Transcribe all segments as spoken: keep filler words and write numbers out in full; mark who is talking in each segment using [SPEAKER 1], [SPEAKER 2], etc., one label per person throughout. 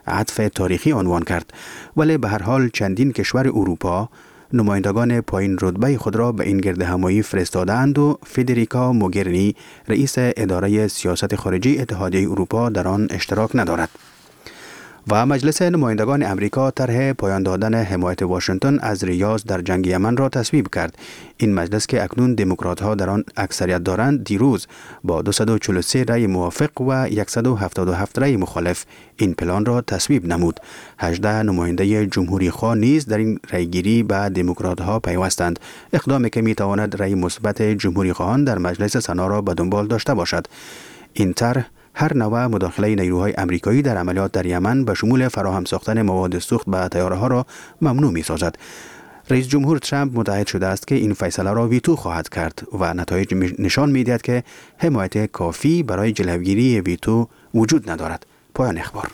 [SPEAKER 1] عطف تاریخی عنوان کرد، ولی به هر حال چندین کشور اروپا نمایندگان پایین رتبه خود را به این گرد همایی فرستادند و فدریکا موگرینی رئیس اداره سیاست خارجی اتحادیه اروپا در آن اشتراک ندارد. و مجلس نمایندگان امریکا طرح پایان دادن حمایت واشنگتن از ریاض در جنگ یمن را تصویب کرد. این مجلس که اکنون دموکرات ها در آن اکثریت دارند، دیروز با دویست و چهل و سه رأی موافق و صد و هفتاد و هفت رأی مخالف این پلان را تصویب نمود. هجده نماینده جمهوری خواه نیز در این رأیگیری به دموکرات ها پیوستند، اقدامی که می تواند رأی مثبت جمهوری خواهان در مجلس سنا را به دنبال داشته باشد. این طرح هر نوع مداخله نیروهای امریکایی در عملیات در یمن به شمول فراهم ساختن مواد سوخت به طیاره ها را ممنوع می سازد. رئیس جمهور ترامپ متعهد شده است که این فیصله را ویتو خواهد کرد و نتایج نشان می دهد که حمایت کافی برای جلوگیری ویتو وجود ندارد. پایان اخبار.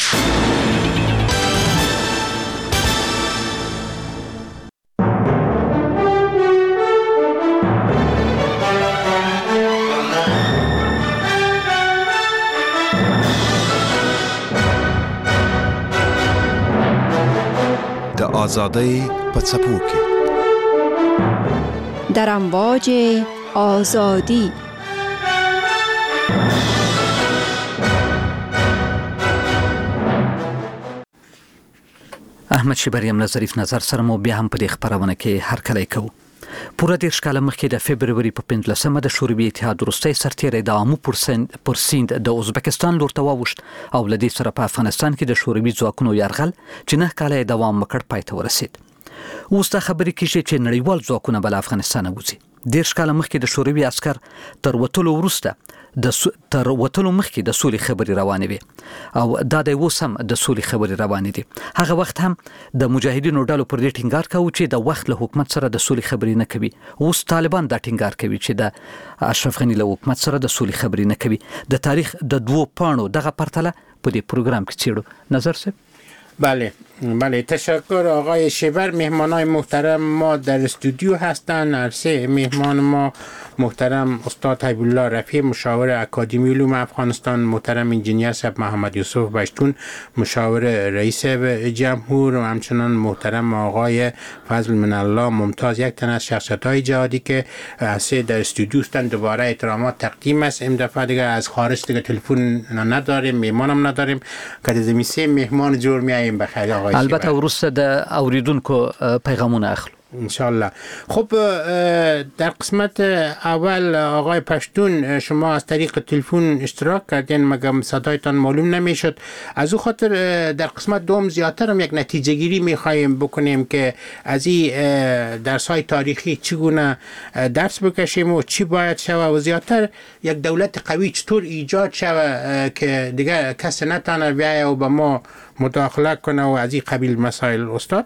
[SPEAKER 2] آزادی پڅپوکي
[SPEAKER 3] در امواج آزادی.
[SPEAKER 4] احمد شیبریم ظریف نظر سره مو بیا هم په دې خبرونه کې هر کله کوو. پوره دېرش کاله مخکې د فبروري په پنځلسمه د شوروي اتحاد وروستی سرتیری د آمو پر سیند د ازبکستان لور ته واوښت او له دې سره په افغانستان کې د شوروي ځواکونو یرغل چې نه کاله یې دوام وکړ پای ته ورسېد. اوس دا خبرې کېږي چې نړیوال ځواکونه به له افغانستانه وځي. دېرش کاله مخکې د شوروي عسکر تر وتلو وروسته د تر وتلو مخکې د سولې خبرې روانې وي او دا د اوس هم د سولې خبرې روانې دي. هغه وخت هم د مجاهدینو ډلو پر دې ټینګار کاوه چې د وخت له حکومت سره د سولې خبرې نه کوي. اوس طالبان دا ټینګار کوي چې د اشرف غني له حکومت سره د سولې خبرې نه کوي. د تاریخ د دوو پاڼو دغه پرتله په دې پروګرام کې څېړو. نظر صاحب.
[SPEAKER 5] بله بله تشکر آقای شیبر. مهمانای محترم ما در استودیو هستند. هر سه مهمان ما محترم استاد حبیب الله رفیع مشاور اکادمی علوم افغانستان، محترم انجینیر صاحب محمد یوسف بشتون مشاور رئیس جمهور و همچنان محترم آقای فضل من الله ممتاز، یک تن از شخصیت‌های جهادی که هر سه در استودیو هستند. دوباره احترامات تقدیم است. این دفعه دیگه از خارج دیگه تلفن نداریم، میهمانم نداریم که از این سه مهمان جور میاییم بخیر آقای شیبر.
[SPEAKER 4] البته ورسته د اوریدونکو پیغامونه اخلو
[SPEAKER 5] انشالله. خب در قسمت اول آقای پشتون شما از طریق تلفن اشتراک کردین مگم صدایتان معلوم نمیشد. از او خاطر در قسمت دوم زیادتر هم یک نتیجه گیری میخوایم بکنیم که از این درس های تاریخی چگونه درس بکشیم و چی باید شود و زیادتر یک دولت قوی چطور ایجاد شود که دیگه کسی نتانه بیایه و به ما مداخله کنه و از این قبیل مسائل. استاد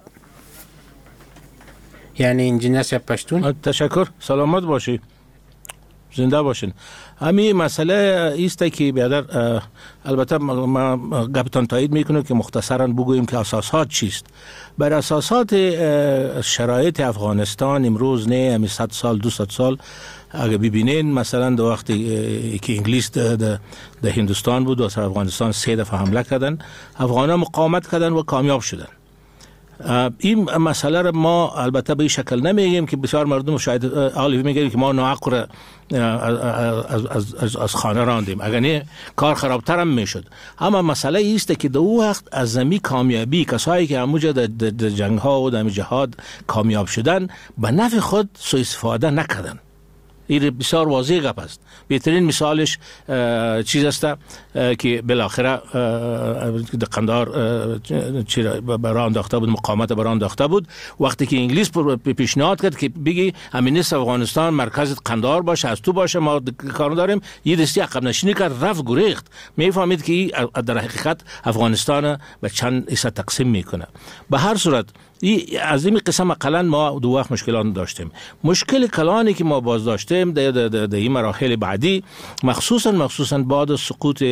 [SPEAKER 5] یعنی انجینیر صاحب پشتون.
[SPEAKER 6] تشکر، سلامت باشی، زنده باشین. همین مسئله ایسته که بیادر البته ما گپتان تایید میکنم که مختصرا بگوییم که اساسات چیست. بر اساسات شرایط افغانستان امروز نه همی صد سال دویست سال اگه ببینین مثلا در وقتی که انگلیس در هندوستان بود و سر افغانستان سه دفعه حمله کردن، افغانان مقاومت کردن و کامیاب شدن. این مسئله را ما البته به این شکل نمیگیم که بسیار مردم شاید آلیو میگن که ما ناعقل از, از, از, از خانه راندیم، اگر نه کار خرابتر هم میشد. اما مسئله ایست که در اون وقت از زمین کامیابی کسایی که همونجا در جنگ ها و در جهاد کامیاب شدن به نفع خود سوء استفاده نکردن. این بسیار واضح گپ است. بهترین مثالش چیز است که بالاخره در قندهار برای انداخته بود، مقاومت برای انداخته بود. وقتی که انگلیس پیشنهاد کرد که بگی همین نیست افغانستان مرکز قندهار باشه، از تو باشه، ما کار داریم، یه دستی عقب نشینی کرد، رفت گریخت. میفهمید که در حقیقت افغانستان به چند حصه تقسیم میکنه. به هر صورت از این قسم قلن ما دو وقت مشکلات داشتیم. مشکل کلانی که ما باز داشتیم داشتیم در این مراحل بعدی، مخصوصا مخصوصا بعد سقوط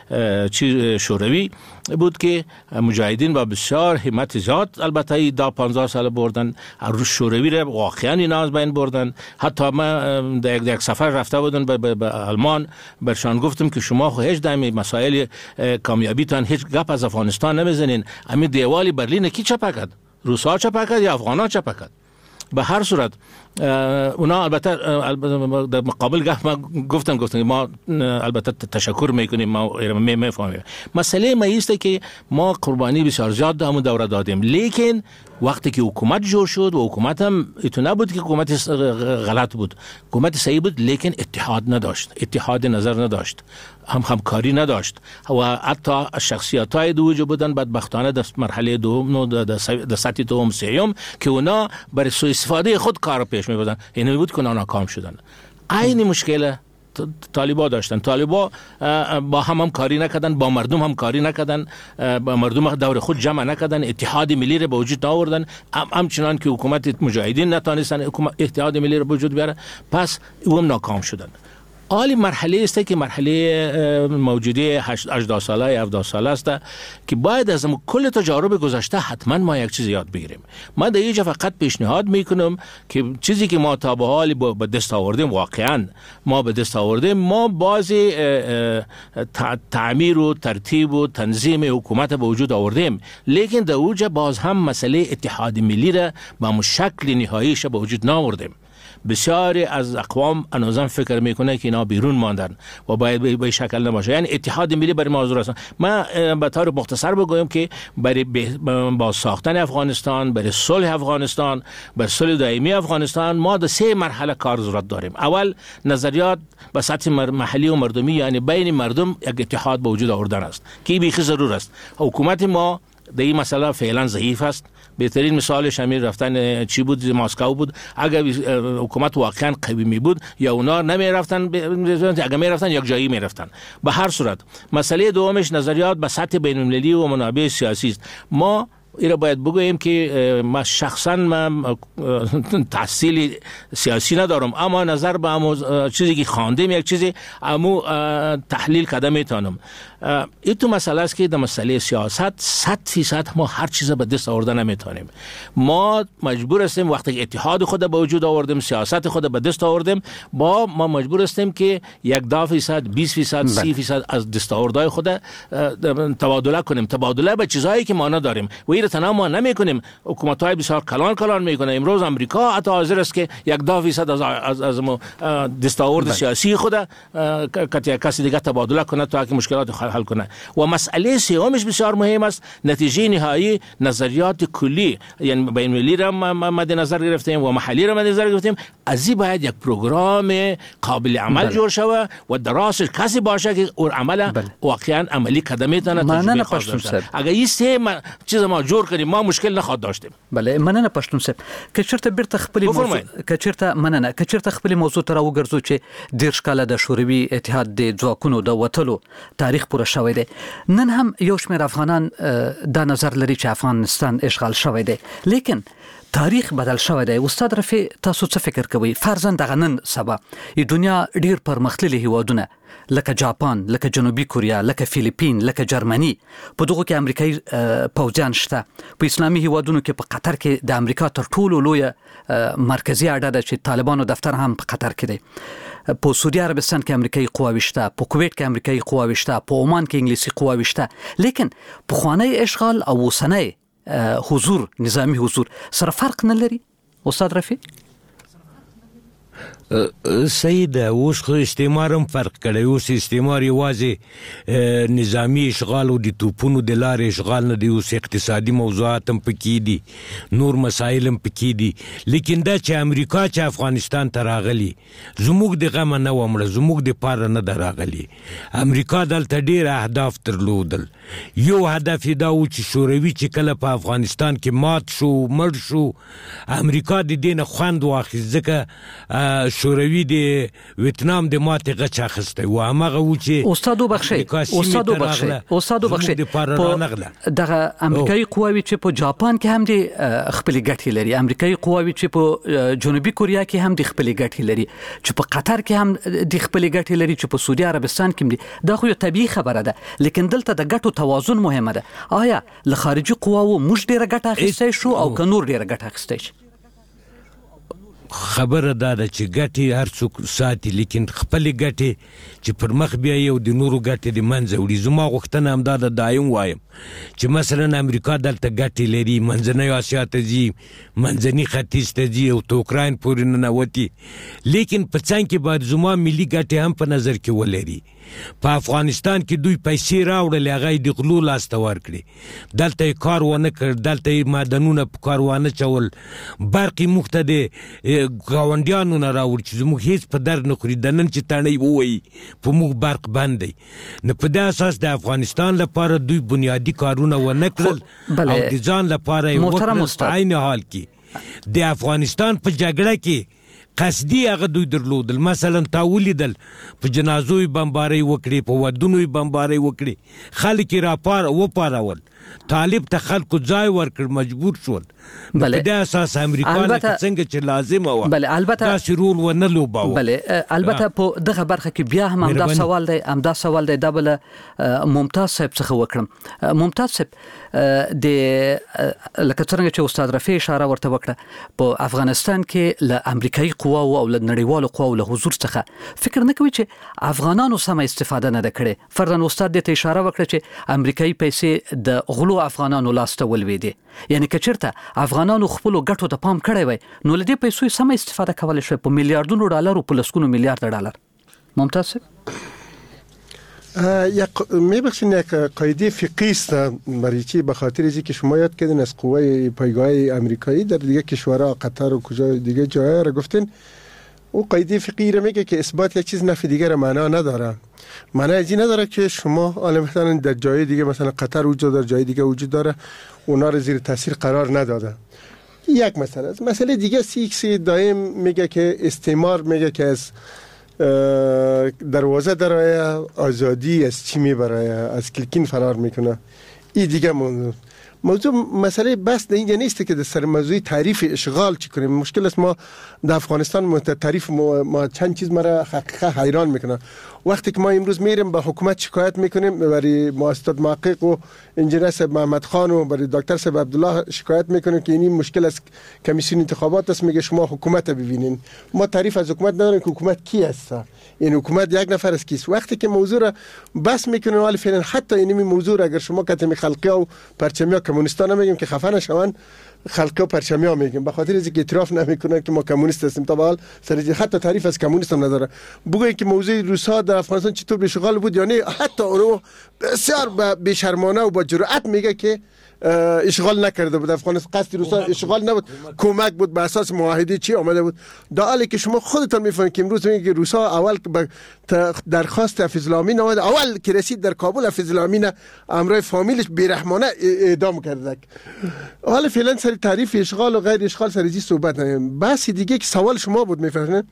[SPEAKER 6] شوروی بود که مجاهدین با بسیار همت زیاد البته دا پانزده سال بردن روش شوروی را واقعا اینا از بین بردن. حتی ما در یک سفر رفته بودن به آلمان، برشان گفتم که شما خو هیچ دمی مسائل کامیابیتان هیچ گپ از افغانستان نمیزنین، همین دیوالی برلین کی چپا کرد؟ روسا چپا کرد یا افغانا چپا کرد؟ به هر صورت اونا البته در مقابل گفت ما گفتن گفتن ما البته تشکر میکنیم، ما میفهمیم. مسئله ما است که ما قربانی بسیار زیاد در همون دوره دادیم، لیکن وقتی که حکومت جور شد و حکومت هم ایتو نبود که حکومت غلط بود، حکومت صحیح بود، لیکن اتحاد نداشت، اتحاد نظر نداشت، هم همکاری نداشت و حتی شخصیت های دوجه بودن بدبختانه در مرحله دوم در سطح دوم سیوم که اونا برای سوء استفاده خود کار پیش می بردن، اینه بود که اونا ناکام شدن. این مشکل طالبا داشتن، طالبا با هم هم کاری نکردن، با مردم هم کاری نکردن، با مردم دور خود جمع نکردن، اتحاد ملی را به وجود آوردن، همچنان که حکومت مجاهدین نتونستن اتحاد ملی را به وجود بیاره، پس اون ناکام شدن. حالی مرحله است که مرحله موجودی هجده ساله هفده ساله است که باید از کل تجارب گذشته حتما ما یک چیز یاد بگیریم. من در اینجا فقط پیشنهاد میکنم که چیزی که ما تا به حال به دست آوردیم، واقعا ما به دست آوردیم، ما بازی تعمیر و ترتیب و تنظیم حکومت به وجود آوردیم، لیکن در اوجه باز هم مسئله اتحاد ملی را به شکل نهاییش به وجود نآوردیم. بسیاری از اقوام انوزن فکر میکنه که اینا بیرون ماندن و باید به شکل نباشه، یعنی اتحاد ملی برای موضوع است. من به طور مختصر بگویم که برای با ساختن افغانستان، برای صلح افغانستان، برای صلح دائمی افغانستان ما در سه مرحله کار ضرورت داریم. اول نظریات به سطح محلی و مردمی، یعنی بین مردم یک اتحاد به وجود آوردن است که بیخی ضرور است. حکومت ما در این مسئله فعلا ضعیف است. بهترین مثالش همین رفتن چی بود؟ ماسکو بود. اگر حکومت واقعا قوی می بود یا اونا نمی رفتن، اگر می رفتن یک جایی می رفتن. به هر صورت مسئله دومش نظریات به سطح بین المللی و منابع سیاسی است. ما اینا باید بگوییم که ما شخصا من تحصیل سیاسی ندارم، اما نظر به امو چیزی که خواندیم، یک چیزی امو تحلیل کده میتونم. این تو مسئله است که در مسئله سیاست صد فیصد ما هر چیز به دست آورده نمیتونیم. ما مجبور هستیم وقتی اتحاد خود به وجود آوردیم، سیاست خود به دست آوردیم، با ما مجبور هستیم که یک ده فیصد، بیست فیصد، سی فیصد از دستاوردهای خود تبادله کنیم، تبادله به چیزهایی که ما نداریم. و این تنها ما نمی کنیم، حکومت‌های بسیار کلان کلان میکنه. امروز امریکا حتی حاضر است که یک ده فیصد از از از دستاورد سیاسی خود که کسی دیگه تبادله کنه تا که مشکلات حل کنه. و مسئله سومش بسیار مهم است، نتیجه نهایی نظریات کلی، یعنی بین المللی را مد نظر گرفتیم و محلی را مد نظر گرفتیم. از این باید یک پروگرام قابل عمل جور شود و دراسش کسی باشه که اون عمل واقعا عملی قدم میتونه تجربه خاص داشته. اگر این سه چیز ما جور کنیم ما مشکل نخواد داشتیم.
[SPEAKER 4] بله مننه پښتون صاحب. که چیرته بیرته خپل موضوع که چیرته مننه که چیرته خپل موضوع تر وګرځو چې دیرش کاله د شوروي اتحاد د ځواکونو د وټلو تاریخ پوره شوی دی. نن هم یو شمېر افغانان د نظر لري چې افغانستان اشغال شوی دی، لیکن تاریخ بدل شوی دی. استاد رفیع تاسو څه فکر کوئ؟ فرضاً دغه نن سبا د دنیا ډیر پرمختللي هیوادونه لکه جاپان، لکه جنوبي کوریا، لکه فیلیپین، لکه جرمني، په دغه کې امریکایي پوځیان شته. په اسلامي هیوادونو کې په قطر کې د امریکا تر ټولو لویه مرکزی اډه ده چې طالبانو دفتر هم په قطر کې دی. په سعودي عربستان کې امریکایي قواوې شته، په کویت کې امریکایي قواوې شته، په عمان کې انګلیسي قواوې شته. لیکن پخوانی اشغال او اوسنی حضور، نظامی حضور سره فرق نه لري استاد رفیع؟
[SPEAKER 7] صحیح ده. اوس خو استعمار هم فرق کړی. اوس استعمار یوازې نظامی اشغال او د توپونو د لارې اشغال نه دی، اوس اقتصادي موضوعات هم پکې دي، نور مسایل هم پکې دي. لیکن دا چې امریکا چې افغانستان ته راغلی زموږ د غمه نه وه مړه، زموږ د پاره نه ده راغلی. امریکا دلته ډېر اهداف درلودل. یو هدف یې دا و چې شوروي چې کله په افغانستان کې مات شو، مړ شو، امریکا د دې نه خوند واخیست، ځکه شوروي د ویتنام د ماتې غچ اخیستی و همغه و چې
[SPEAKER 4] استاد وبخښئ استاد وبخښئ استاد وبخښئ دغه امریکایي قواوي چې په جاپان کې هم د خپلې ګټې لري، امریکایي قواوي چې په جنوبي کوریا کې هم د خپلې ګټې لري، چې په قطر کې هم د خپلې ګټې لري، چې په سعودي عربستان کې هم دي. دا خو یو طبیعي خبره ده، لیکن دلته د ګټو توازن مهمه ده. آیا له خارجي قواو موږ ډیره ګټه اخیستی شو او که نور ډیره ګټه اخیستی شي؟
[SPEAKER 7] خبره دا ده چې ګټې هر څوک ساتي، لیکن خپلې ګټې چې پر مخ بیایي او د نورو ګټې د منځه وړي. زما غوښتنه همدا ده، دایم وایم چې مثلا امریکا دلته ګټې لري، منځنۍ اسیا ته ځي، منځني ختیځ ته ځي او ته اوکراین پورې ننوتي، لیکن په څنګ کې باید زما ملي ګټې هم په نظر کې ولري. په افغانستان کې دوی پیسې راوړلې، هغه یې د غلو لاسته ورکړې، دلته یې کار ونه کړ، دلته یې معدنونه په کار وانه چول، برق یې موږ ته د ګاونډیانو نه راوړ چې زموږ هېڅ په در نه خوري. د نن چې تڼۍ ووایي په موږ برق بند دی، نو په دې اساس د افغانستان لپاره دوی بنیادي کارونه ونه کړل او د ځان لپاره یې وکړل. په عین حال کې د افغانستان په جګړه کې قصدي هغه دوی درلودل. مثلا تا ولیدل په جنازو یې بمبارۍ وکړې، په ودونو یې بمبارۍ وکړې، خلک یې راپار وپارول، طالب ته خلکو ځای ورکړ، مجبور شول. په دې اساس امریکا لکه څنګه چې لازمه وه داسې رول ونه لوباوه.
[SPEAKER 4] بله البته په دغه برخه کې بیا هم همدا سوال دی همدا سوال دی دا بله ممتاز صاحب څخه وکړم. ممتاز صاحب د لکه څرنګه چې استاد رفیع اشاره ورته وکړه، په افغانستان کې له امریکایي قواو او له نړیوالو قواو له حضور څخه فکر نه کوي چې افغانانو سمه استفاده نه ده کړې؟ فرضاً استاد دې ته اشاره وکړه چې امریکایي پیسې د غلو افغانانو لاس ته ولوېدې، یعنی که چېرته افغانانو خپلو ګټو ته پام کړی وای نو له دې پیسو یې سمه استفاده کولی شوی په میلیاردونو ډالر و په لسګونو میلیارد ډالر. ممتاز صاحب
[SPEAKER 8] یک میبخشین یک قاعده فقهی است برای چی؟ به خاطر اینکه که شما یاد کردین از قوای پایگاه امریکایی در دیگه کشورها قطر و کجا دیگه جاها را گفتین، او قاعده فقهی را میگه که اثبات یک چیز نفی دیگر معنا نداره. معنی از این نداره که شما حالا مثلا در جای دیگه مثلا قطر وجود داره، جای دیگه وجود داره، اونا رو زیر تاثیر قرار نداده. یک مسئله است. مسئله دیگه سیکسی دائم میگه که استعمار میگه که از دروازه درایه، آزادی از چی میبره، از کلکین فرار میکنه. این دیگه موضوع موضوع مسئله بس اینجا نیست که در سر موضوع تعریف اشغال چی کنیم. مشکل است ما در افغانستان تعریف ما, ما چند چیز مرا حقیقا حیران میکنه. وقتی که ما امروز میریم به حکومت شکایت میکنیم، برای مؤسسات محقق و انجینر صاحب محمد خان و برای دکتر صاحب عبدالله شکایت میکنیم که این مشکل است، کمیسیون انتخابات است، میگه شما حکومت ببینین. ما تعریف از حکومت نداریم که حکومت کی است. این حکومت یک نفر است کیست. وقتی که موضوع را بس میکنیم ولی فعلا حتی این موضوع اگر شما کتم خلقیا و پرچمیا کمونیستا نمیگیم که خفه نشون، خلقا پرچمیا میگیم، به خاطر اینکه اعتراف نمیکنن که ما کمونیست هستیم. تا به حال حتی تعریف از کمونیست هم نداره. بگویید که موضوع روس‌ها در افغانستان چطور به اشغال بود یا نه، حتی اونو بسیار بی‌شرمانه و با جرأت میگه که اشغال نکرده بود. افغانستان قصد روس‌ها اشغال نبود، کمک بود، به اساس معاهده چی آمده بود. در حالی که شما خودتون میفهمید که امروز میگه که روس‌ها اول به درخواست حفیظ الامین اومد، اول که رسید در کابل حفیظ الامین امرای فامیلش بیرحمانه اعدام کرده. حالا فعلا سر تعریف اشغال و غیر اشغال سر چی صحبت نمیم. بحث دیگه که سوال شما بود میفهمید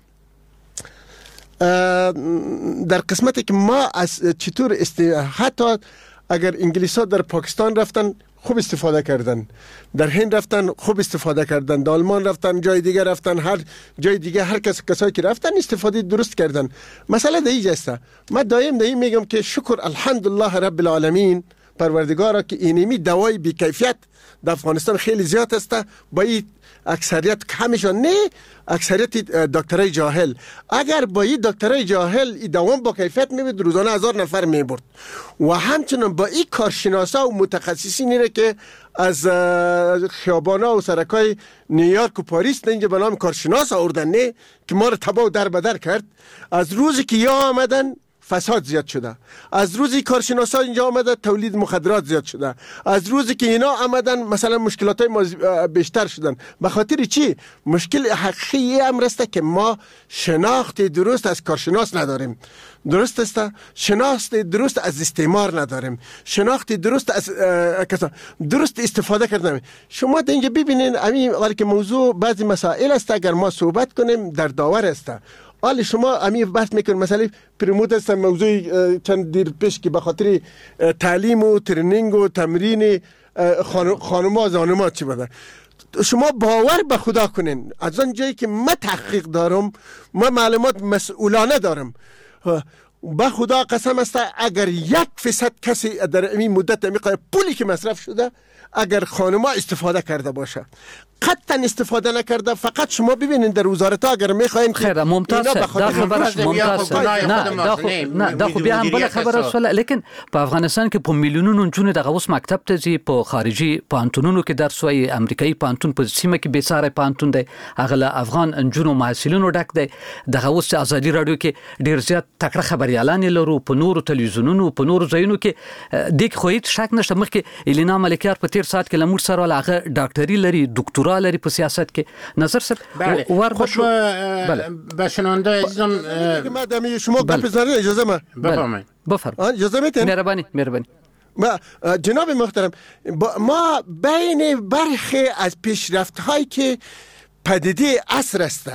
[SPEAKER 8] در قسمتی که ما از چطور است، حتی اگر انگلیس‌ها در پاکستان رفتن خوب استفاده کردن، در هند رفتن خوب استفاده کردن، در آلمان رفتن، جای دیگه رفتن، هر جای دیگه هر کس کسایی که رفتن استفاده درست کردن. مسئله دیگه است. من دائم دائم میگم که شکر الحمدلله رب العالمین پروردگارا که اینمی دوای بی کیفیت در افغانستان خیلی زیاد است. با این اکثریت کمشان نه، اکثریت دکترای جاهل. اگر با این دکترای جاهل این دوام با کیفیت میبود روزانه هزار نفر میبرد. و همچنان با این کارشناسا و متخصصینی را که از خیابانا و سرکای نیویورک و پاریس اینجا به نام کارشناس آوردن نه که ما را تباه و در بدر کرد. از روزی که یا آمدن فساد زیاد شده، از روزی کارشناسا اینجا آمده تولید مخدرات زیاد شده، از روزی که اینا آمدن مثلا مشکلات ما بیشتر شدن. به خاطر چی؟ مشکل حقیقی امر است که ما شناخت درست از کارشناس نداریم، درست است، شناخت درست از استعمار نداریم، شناخت درست از کسا درست استفاده کردن. شما در اینجا ببینین همین ولی که موضوع بعضی مسائل است اگر ما صحبت کنیم در داور است. حالا شما همین بحث میکنید مثلا پرموت است موضوع چند دیر پیش که به خاطر تعلیم و ترنینگ و تمرین خانم‌ها زانم‌ها چی بده. شما باور به خدا کنین از آن جایی که من تحقیق دارم، من معلومات مسئولانه دارم، به خدا قسم است اگر یک فیصد کسی در این مدت میقای پولی که مصرف شده اگر خانم‌ها استفاده کرده باشه، قطعا استفاده نکرده. فقط شما ببینید در وزارت ها اگر میخواین
[SPEAKER 4] خیر ممتاز دا خبرش ممتاز نه نه دا خو بیا هم بل خبر است، لیکن په افغانستان کې په میلیونونو جون دغه اوس مکتب ته ځي، په خارجي پانتونونو کې درس وایي، امریکایي پانتون په سیمه کې بې ساري پانتون دی، هغه افغان جنونو محصلینو ډک دی. دغه اوس ازادي رادیو کې ډیر زیات تکړه خبريالان لرو، په نورو تلویزیونونو په نورو ځایونو کې د خو هیڅ شک نشته. مخکې الینا ملکیار په تیر سات کې لمر سره هغه ډاکټري لري، دکتورا لري په سیاست کې. نظر صاحب ور بشو
[SPEAKER 5] به شنونده عزیزم
[SPEAKER 8] مادامی شما گپ بزنید اجازه ما
[SPEAKER 5] بفرمایید.
[SPEAKER 8] بفرمایید اجازه میتین؟
[SPEAKER 4] مهربانی مهربانی.
[SPEAKER 8] جناب محترم، ما بین برخی از پیشرفت هایی که پدیده عصر است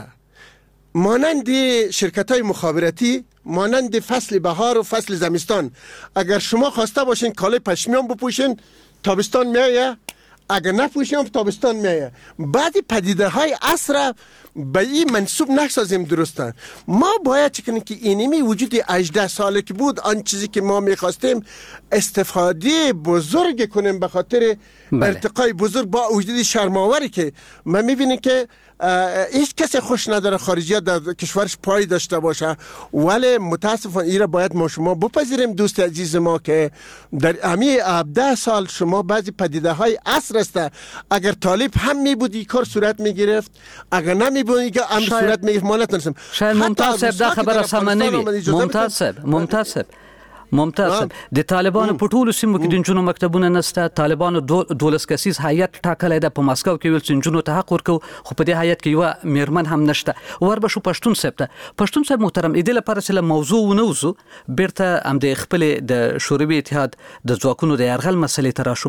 [SPEAKER 8] مانند شرکت های مخابراتی، مانند فصل بهار و فصل زمستان، اگر شما خواسته باشین کالای پشمیان بپوشین تابستان میایه، اگر نپوشیم تابستان میایه. بعضی پدیده های عصر به این منسوب نسازیم، درسته. ما باید چه کنیم که اینمی وجود هجده ساله که بود آن چیزی که ما میخواستیم استفاده بزرگ کنیم به خاطر بله. ارتقای بزرگ با وجود شرماوری که ما میبینیم که هیچ کسی خوش نداره خارجی در کشورش پای داشته باشه، ولی متاسفانه ایره باید ما شما بپذیریم دوست عزیز ما که در همین هفده سال شما بعضی پدیده های عصر است. اگر طالب هم می بود این کار صورت می گرفت، اگر نمی بود این هم صورت می گرفت. ما نتونستیم.
[SPEAKER 4] شاید ممتاز صاحب دا خبر سم نه وي. ممتاز صاحب ممتاز صاحب ممتاز. د طالبانو په ټولو سیمو کې د جنونو مکتبونه نشته. طالبانو دولس کسیز هیئت ټاکلی ده په ماسکو کې، ویل چې جنونو ته حق ورکو، خو په دې هیئت کې یوه میرمن هم نشته. ور به شو پښتون صاحب ته. پښتون صاحب محترم، دې لپاره چې له موضوع ونوځو بیرته هم د خپلې د شوروي اتحاد د ځواکونو د یرغل مسلې ته راشو.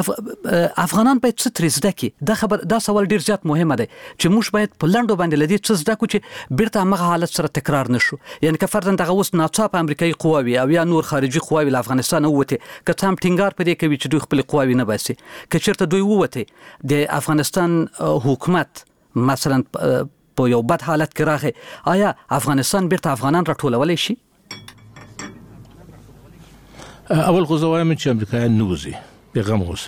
[SPEAKER 4] افغانان باید څه ترې زده کړي؟ دا خبر دا سوال ډیر زیات مهمه دی چې موږ باید په لنډو باندې له دې څه زده کړو چې بیرته همغه حالت سره تکرار نشو. یعنې که فرضاً دغه اوس ناڅاپه امریکایي قواوې او یا نور خارجي قواوې له افغانستان ووتې، که څه هم ټینګار په دې کوي چې دوی خپلې قواوې نه باسي، که چېرته دوی ووتې د افغانستان حکومت مثلا په یو بد حالت کې راغی، آیا افغانستان بیرته افغانان راټولولی شي؟
[SPEAKER 6] اول خو زه وایم چې امریکایان نه وځي، بېغمه اوسه.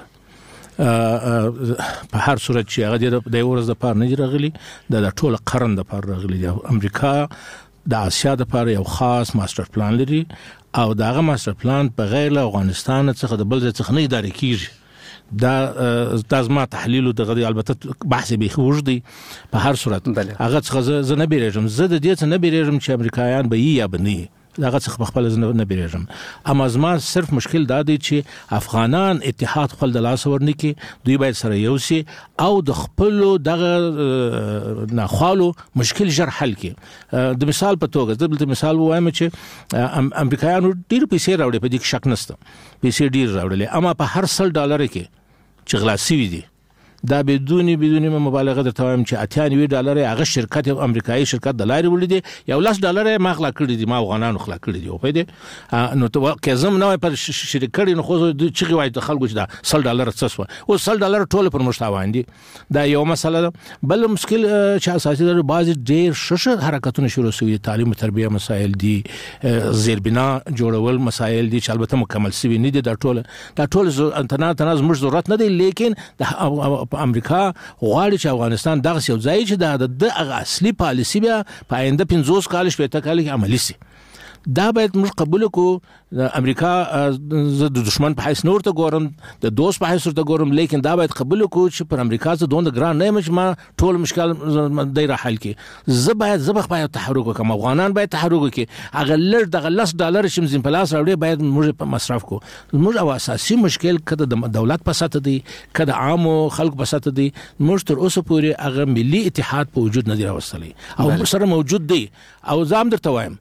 [SPEAKER 6] په هر صورت چې هغه د یوې ورځې دپاره نه دي راغلي، دا د ټوله قرن دپاره راغلي دي. امریکا د آسیا دپاره یو خاص ماستر پلان لري او داغه ماستر پلان بغیر له افغانستان څخه د بل ځای څخه نه اداره کیږي. دا د زما تحلیل دغه البته بحث به خوږدي. په هر صورت هغه څخه زه نه بیرېږم، زه د دې څخه نه بیرېږم چې امریکایان به یا بني دغه څخه خپل نه بیرېږم. اما زما صرف مشکل دا دی چې افغانان اتحاد خپل د لاس ورنکي، دوی باید سره یو سي او د خپل دغه ناخوالو مشکل جر حل کړي. د مثال په توګه د مثال وایم چې امریکایانو ډیر پیسې راوړي، په دې کې شک نشته، پیسې ډیر راوړلې، اما په هر سل ډالر کې چې غلا شوي دي دا بدونی بدونی مبالغه درته وایم چې اتیا نوي ډالر هغه شرکت امریکایي شرکت د لارې ولیدي، یو لاس ډالر ما غلا کړی دي، ما افغانانو غلا کړی دي. په دې نو ته کې زم نه پر شریک کړي نو خو چې غوای د خلکو چې دا سل ډالر څه سو او سل ډالر ټول پر مشتاوان دي. دا یو مسله ده. بل مشکل چې اساسي د بعض ډیر شش حرکتونه شروع شوي، تعلیم او تربیه مسائل دي، زیربنا جوړول مسائل دي چې البته مکمل شوي نه دي. دا ټول دا ټول انتنا تناز مش ضرورت نه دی، لیکن د امریکا غواړي چې افغانستان دغه یو ځای چې د اصلي پالیسی بیا په آینده پنځوس کال شپږ کال کې عملی شي. دا باید موږ قبول کړو د امریکا زه د دشمن په حیث نور ته ګورم د دوست په حیث ته ګورم لیکن دا باید قبول کړو چې پر امریکا زه دوند ګران نه مش ما ټول مشکل دای را حل کی زه باید زبخ باید تحرک وکم افغانان باید تحرک وکي هغه لږ د لس ډالر شم زین پلاس راوړي باید موږ په مصرف کو موږ او اساسي مشکل کده د دولت په ساته دی کده عام خلک په ساته دی موږ تر اوسه پورې هغه ملي اتحاد په وجود نه دی راوستلی او سره موجود دی او زام درته وایم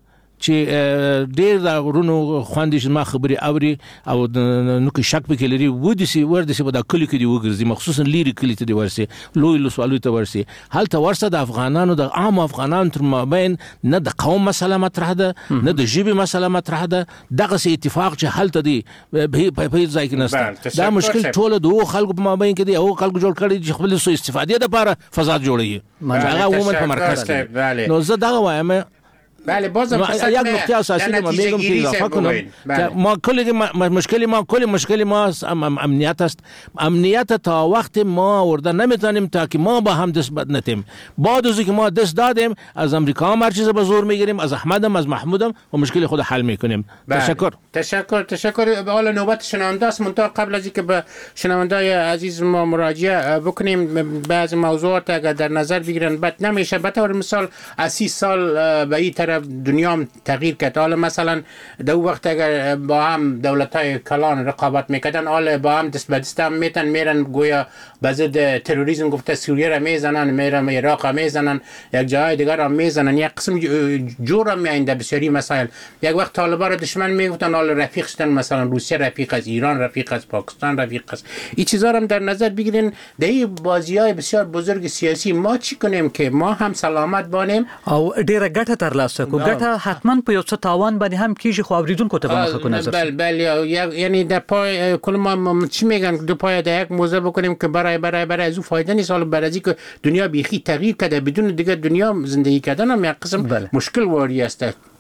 [SPEAKER 6] چې ډېر دا ورونو خواندې چې ما خبري اوري او نو کې شک پکې لري ودی سي ورده سي په دا کلی کې دی وګرځي مخصوصا لیري کلی ته دی ورسي لوی لو سوالو ته ورسي هل ته ورسه د افغانانو د عام افغانانو تر مابین نه د قوم مسله مطرح ده نه د ژبې مسله مطرح ده دغه سي اتفاق چې هل ته دی په ځای کې نشته دا مشکل ټول د خلکو په مابین کې دی او خلکو جوړ کړي چې خپل سو استفادې لپاره فضا جوړي هغه عموما په مرکز کې نو زه دا وایم
[SPEAKER 5] بله بازم
[SPEAKER 6] یک نکته اساسی رو من میگم که اضافه کنم ما کلی مشکلی ما کلی مشکلی ما امنیت است امنیت تا وقت ما ورده نمیتونیم تا که ما با هم دست بد نتیم بعد از اینکه ما دست دادیم از امریکا هم هر چیز به زور میگیریم از احمدم از محمودم و مشکل خود حل میکنیم تشکر
[SPEAKER 5] تشکر تشکر حالا نوبت شنونده است منتها قبل از اینکه به شنوندای عزیز ما مراجعه بکنیم بعض موضوعات اگر در نظر بگیرن بد نمیشه به طور مثال از سی سال به این طرف دنیا هم تغییر کرد حالا مثلا دو وقت اگر با هم دولت‌های کلان رقابت میکردن حالا با هم دست به دست هم میتن میرن گویا به ضد تروریسم گفته سوریه را میزنن میرن عراق را میزنن یک جای دیگر را میزنن یک قسم جور هم میاینده بسیاری مسائل یک وقت طالبان را دشمن میگفتن حالا رفیق شدن مثلا روسیه رفیق است ایران رفیق است پاکستان رفیق است این چیزا هم در نظر بگیرین در این بازی‌های بسیار بزرگ سیاسی ما چی کنیم که ما هم سلامت بانیم
[SPEAKER 4] او ډیره ګټه ترلاسه کو ګټه حتما په یو څه تاوان باندې هم کیږي خو اوریدونکو ته به مخه کو نظر
[SPEAKER 5] بله بله یعنی در پای کل ما چی میگن دو پای در یک موضوع بکنیم که برای برای برای از او فایده نیست حالا برای از که دنیا بیخی تغییر کرده بدون دیگه دنیا زندگی کردن هم یک قسم بله. مشکل واری است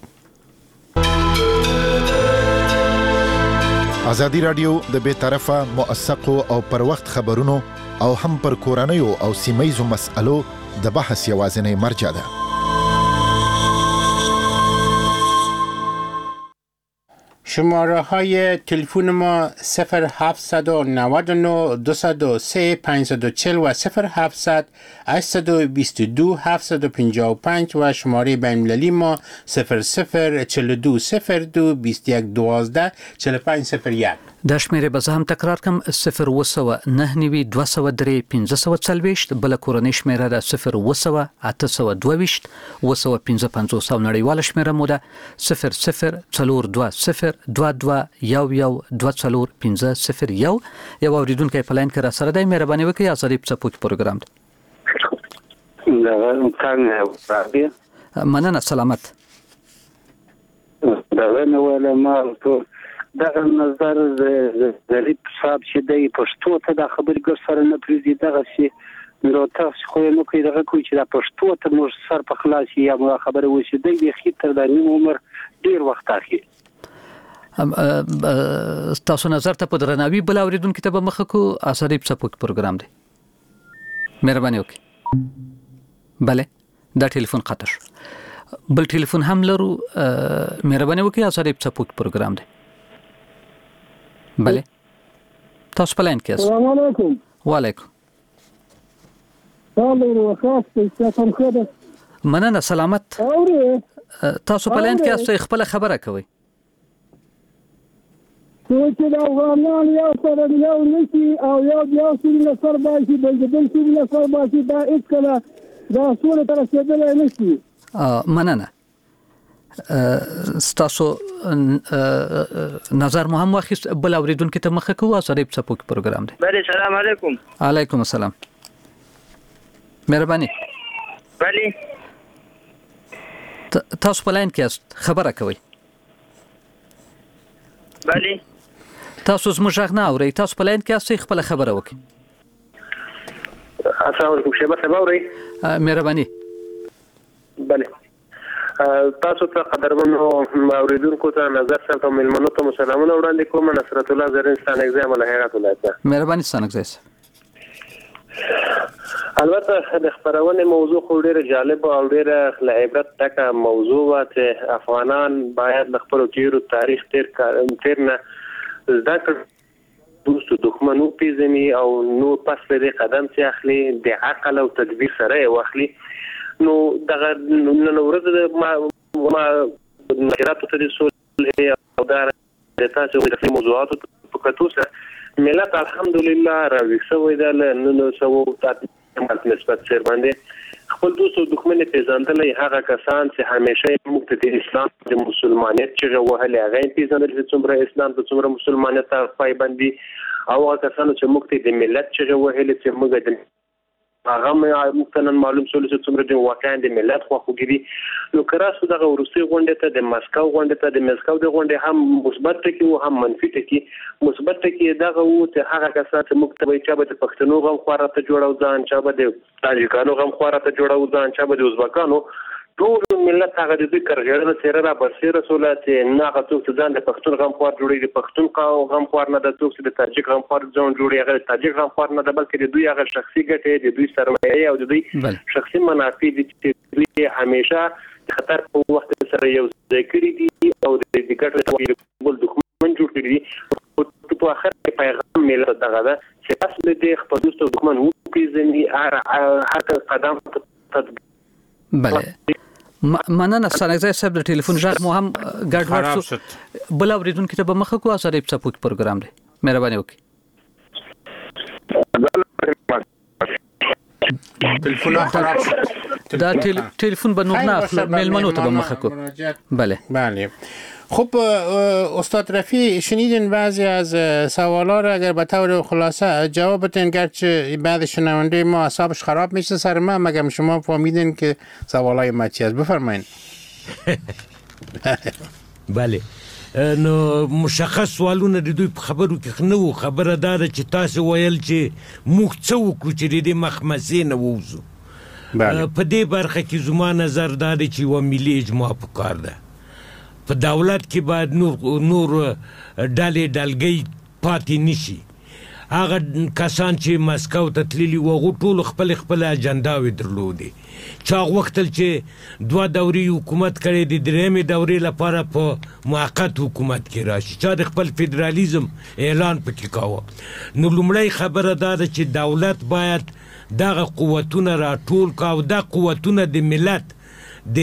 [SPEAKER 2] ازادي رادیو د بے طرفه موثقو او پر وخت خبرونو او هم پر کورنیو او سیمایزو مسألو د بحث یوازینی مرجع ده
[SPEAKER 5] شماره های تلفن ما صفر هفتصد و نود و نه دویست و سه پانصد و چهل و صفر هفتصد هشتصد و بیست و دو هفتصد و پنجاه و پنج و شماره بین‌المللی ما صفر صفر چهل و دو صفر دو بیست و یک دوازده چهل و پنج صفر یک
[SPEAKER 4] دا شمیره به زه هم تکرار کم صفر اوه سوه نهه نوي دوه سوه درې پنځه سوه څلوېښت بله کورنۍ شمیره ده صفر اوه سوه اته سوه دوه ویشت اوه سوه پنځه پنځوس او نړیواله شمیره مو ده صفر صفر څلور دوه صفر دوه دوه یو یو دوه څلور پنځه صفر یو یو اوریدونکی په لاین کې را سره دی مهرباني وکړئ ازادي په څپو کې پروګرام
[SPEAKER 9] ده
[SPEAKER 4] مننه سلامت
[SPEAKER 9] دغه نو ولا ما دغه نظر ظریف صاحب چې د پښتو ته د خبرې ګر سره نه پریږدي دغه شي نو تاسو خو نو کوي دغه کوي چې د پښتو ته موږ سر په خلاص یا مو خبره وشي د خې تر د نیم عمر ډیر وخت اخی
[SPEAKER 4] تاسو نظر ته په درناوي بل اوریدونکو ته به مخ کو اثرې په سپوک پروګرام دی مهرباني وکړئ بله دا ټلیفون قطع شو بل ټلیفون هم لرو مهرباني وکړئ اثرې په سپوک پروګرام دی بله تاسو په لاین کې یاست
[SPEAKER 10] السلام علیکم
[SPEAKER 4] وعلیکم
[SPEAKER 10] سلام تاسو ښه
[SPEAKER 4] مننه سلامت تاسو په لاین کې یاست خپل خبره کوئ
[SPEAKER 10] چې دا افغانان یو سره یو نشي او یو یو سره سر باشي بل بل سره سر باشي دا هیڅ کله دا ټول تر رسیدلای نشي
[SPEAKER 4] مننه تاسو نظر مهم واخیست بل اوریدونکو ته مخه کوو سره په سپوک پروګرام دی
[SPEAKER 9] بله سلام علیکم
[SPEAKER 4] علیکم السلام مهرباني
[SPEAKER 9] بله
[SPEAKER 4] تاسو په لاین کې یاست خبره کوئ
[SPEAKER 9] بله
[SPEAKER 4] تاسو زموږ غږ نه اورئ تاسو په لاین کې یاست خپل خبره وکړئ
[SPEAKER 9] السلام علیکم شیبه صاحب اورئ
[SPEAKER 4] مهرباني
[SPEAKER 9] بله تاسو ته قدرمنو اوریدونکو ته نظر صاحب او ملمنو ته سلامونه وړاندې کوم نصرت الله زرین ستانګزی عمل حیرت الله
[SPEAKER 4] مهرباني ستانګزی
[SPEAKER 11] البته د خبرونه موضوع خو ډیره جالب او ډیره ل عبرت ډکه موضوع و چې افغانان باید د خپل تیرو تاریخ تیر تیر نه ذکر دوست دښمنو پیژني او نو پس لري قدم چې اخلي د عقل او تدبیر سره واخلي نو دغه نن ورځ ما ما مشرات ته د صلح او د تاسو د موضوعات په کتو سره ملت الحمدلله راوي سوي د نن سو تاسو نسبت سر باندې خپل دوست او دښمن پیژندلې هغه کسان چې همیشه موږ د اسلام د مسلمانیت چې وهله هغه پیژندل چې څومره اسلام د څومره مسلمانیت ته پایبندي او هغه کسان چې موږ د ملت چې وهله چې موږ د هغه ممکن معلوم شول چې څومره د واقعا د ملت خو خوګري نو کراسو دغه روسي غونډه ته د مسکو غونډه ته د مسکو د غونډه هم مثبت ټکی او هم منفي ټکی مثبت ټکی دغه وو چې هغه کسان چې موږ ته چې به د پښتنو غم خوراته جوړاو ځان چې به د تاجکانو غم خوراته جوړاو ځان چې به د ازبکانو ټول ملت هغه د ذکر غیرت سره را برسره رسولات نه هغه څوک ځان د پښتون غم خور جوړي د پښتون قوم غم خور نه د څوک د تاجک غم خور ځون جوړي هغه تاجک غم خور نه د بلکې د دوی هغه شخصي ګټې د دوی سرمایه او د دوی شخصي منافع دي چې دوی همیشه خطر په وخت سره یو ځای کړی دي او د دې ګټې بل دښمن جوړ کړی دي په اخر کې پیغام ملت دغه ده چې اصل دې خپل دوست او دښمن وو پیژني هر قدم
[SPEAKER 4] بله مننه سانګزای صاحب د ټلیفون ژغ مو هم ګډوډ شو بل اوریدونکو ته به مخه کو اثر په سپوت پروګرام دی مهرباني وکړئ
[SPEAKER 5] ټلیفون خراب شو
[SPEAKER 4] دا ټلیفون به نور نه اخلو ملمنو ته به مخه کو بله
[SPEAKER 5] بله خب استاد رفیع شنیدین بعضی از سوالا رو اگر به طور خلاصه جواب بدین گرچه بعد شنونده ما اعصابش خراب میشه سر ما مگر شما فهمیدین که سوالای ما چی است بفرمایید
[SPEAKER 7] بله نو مشخص سوالونه د دوی په خبرو کې نو خبره دار چې تاسو ویل چې موږ څه وکړو چې د مخمسې نه ووزو په دې برخه کې زما نظر دا دی چې و ملي اجماع پکار ده په دولت کې باید نور نور ډلې ډلګۍ پاتې نشي هغه کسان چې مسکو ته تللي وو هغو ټولو خپل خپل اجنداوې درلودې چا غوښتل چې دوه دورې حکومت کړی د درېیمې دورې لپاره په موقت حکومت کې راشي چا د خپل فدرالیزم اعلان پکې کاوه نو لومړی خبره دا ده چې دولت باید دغه قوتونه راټول کړه او دا قوتونه د ملت د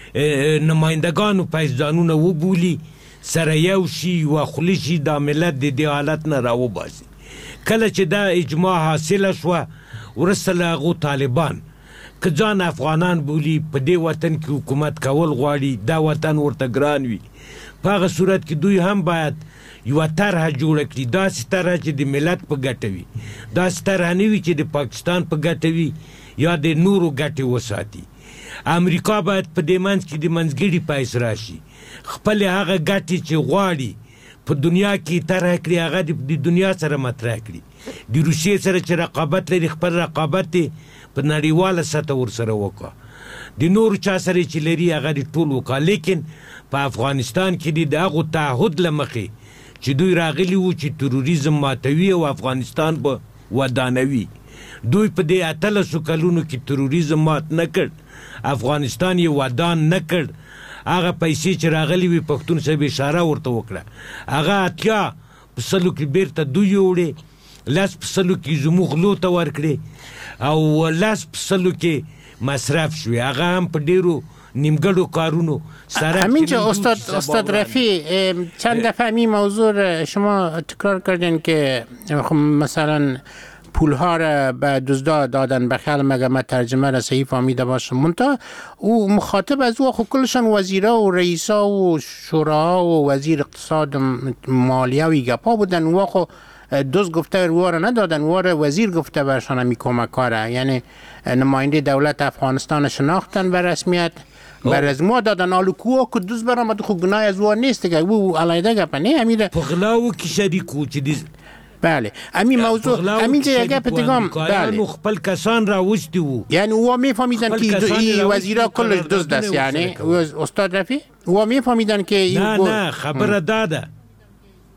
[SPEAKER 7] نمایندگانو پایزدانونه وبولي سره یو شي وخلی شي دا ملت د دې حالت نه راوباسي کله چې دا اجماع حاصله شوه وروسته له هغو طالبان که ځان افغانان بولي په دې وطن کې حکومت کول غواړي دا وطن ورته ګران وي په هغه صورت کې دوی هم باید یوه طرحه جوړه کړي داسې طرحه چې د ملت په ګټه وي داسې طرحه نه وي چې د پاکستان په ګټه وي یا د نورو ګټې وساتي امریکا باید په دې منځ کې د منځګړي پایس راشي خپل هغه ګټې چې غواړي په دنیا کې طرح کړي هغه د دنیا سره مطرح کړي د روسیې سره چې رقابت لري خپل رقابت په نړیواله سطح ورسره وکړه د نورو چا سره چې لري هغه د ټول وکړه لیکن په افغانستان کې د هغو تعهد له مخې چې دوی راغلي وو چې تروریزم ماتوي او افغانستان به ودانوي دوی په دې اتلسو کلونو کې تروریزم مات نه کړ افغانستان یې ودان نه کړ هغه پیسې چې راغلي وي پښتون صاحب اشاره ورته وکړه هغه اتیا په سلو کې بیرته دوی وړې لس په سلو کې زموږ غلو ته ورکړې او لس په سلو کې مصرف شوې هغه هم په ډېرو نیمګړو کارونو سره
[SPEAKER 5] همینجا استاد استاد رفیع چند دفعه همین موضوع شما تکرار کردین که مثلا پولها را به دزدا دادن بخیال مگه من ترجمه را صحیح فهمیده باشم منتها او مخاطب از او کلشان وزیرا و رئیسا و شورا و وزیر اقتصاد مالیه و گپا بودن او خو دوز گفته او را ندادن او را وزیر گفته برشان همی کمکاره یعنی نماینده دولت افغانستان شناختن به رسمیت بر از ما دادن آلو کوه که دوز برامد خو گناه از او نیست که او علایده گپه نه همیده
[SPEAKER 7] پغلاو که شریکو چی دیز
[SPEAKER 5] بله همین موضوع همین جای گپ دیگه بله
[SPEAKER 7] خپل کسان را وستی وو
[SPEAKER 5] یعنی او میفهمیدن که این وزیرا کلش دزد است یعنی استاد رفیع او میفهمیدن که
[SPEAKER 7] نه نه خبر داده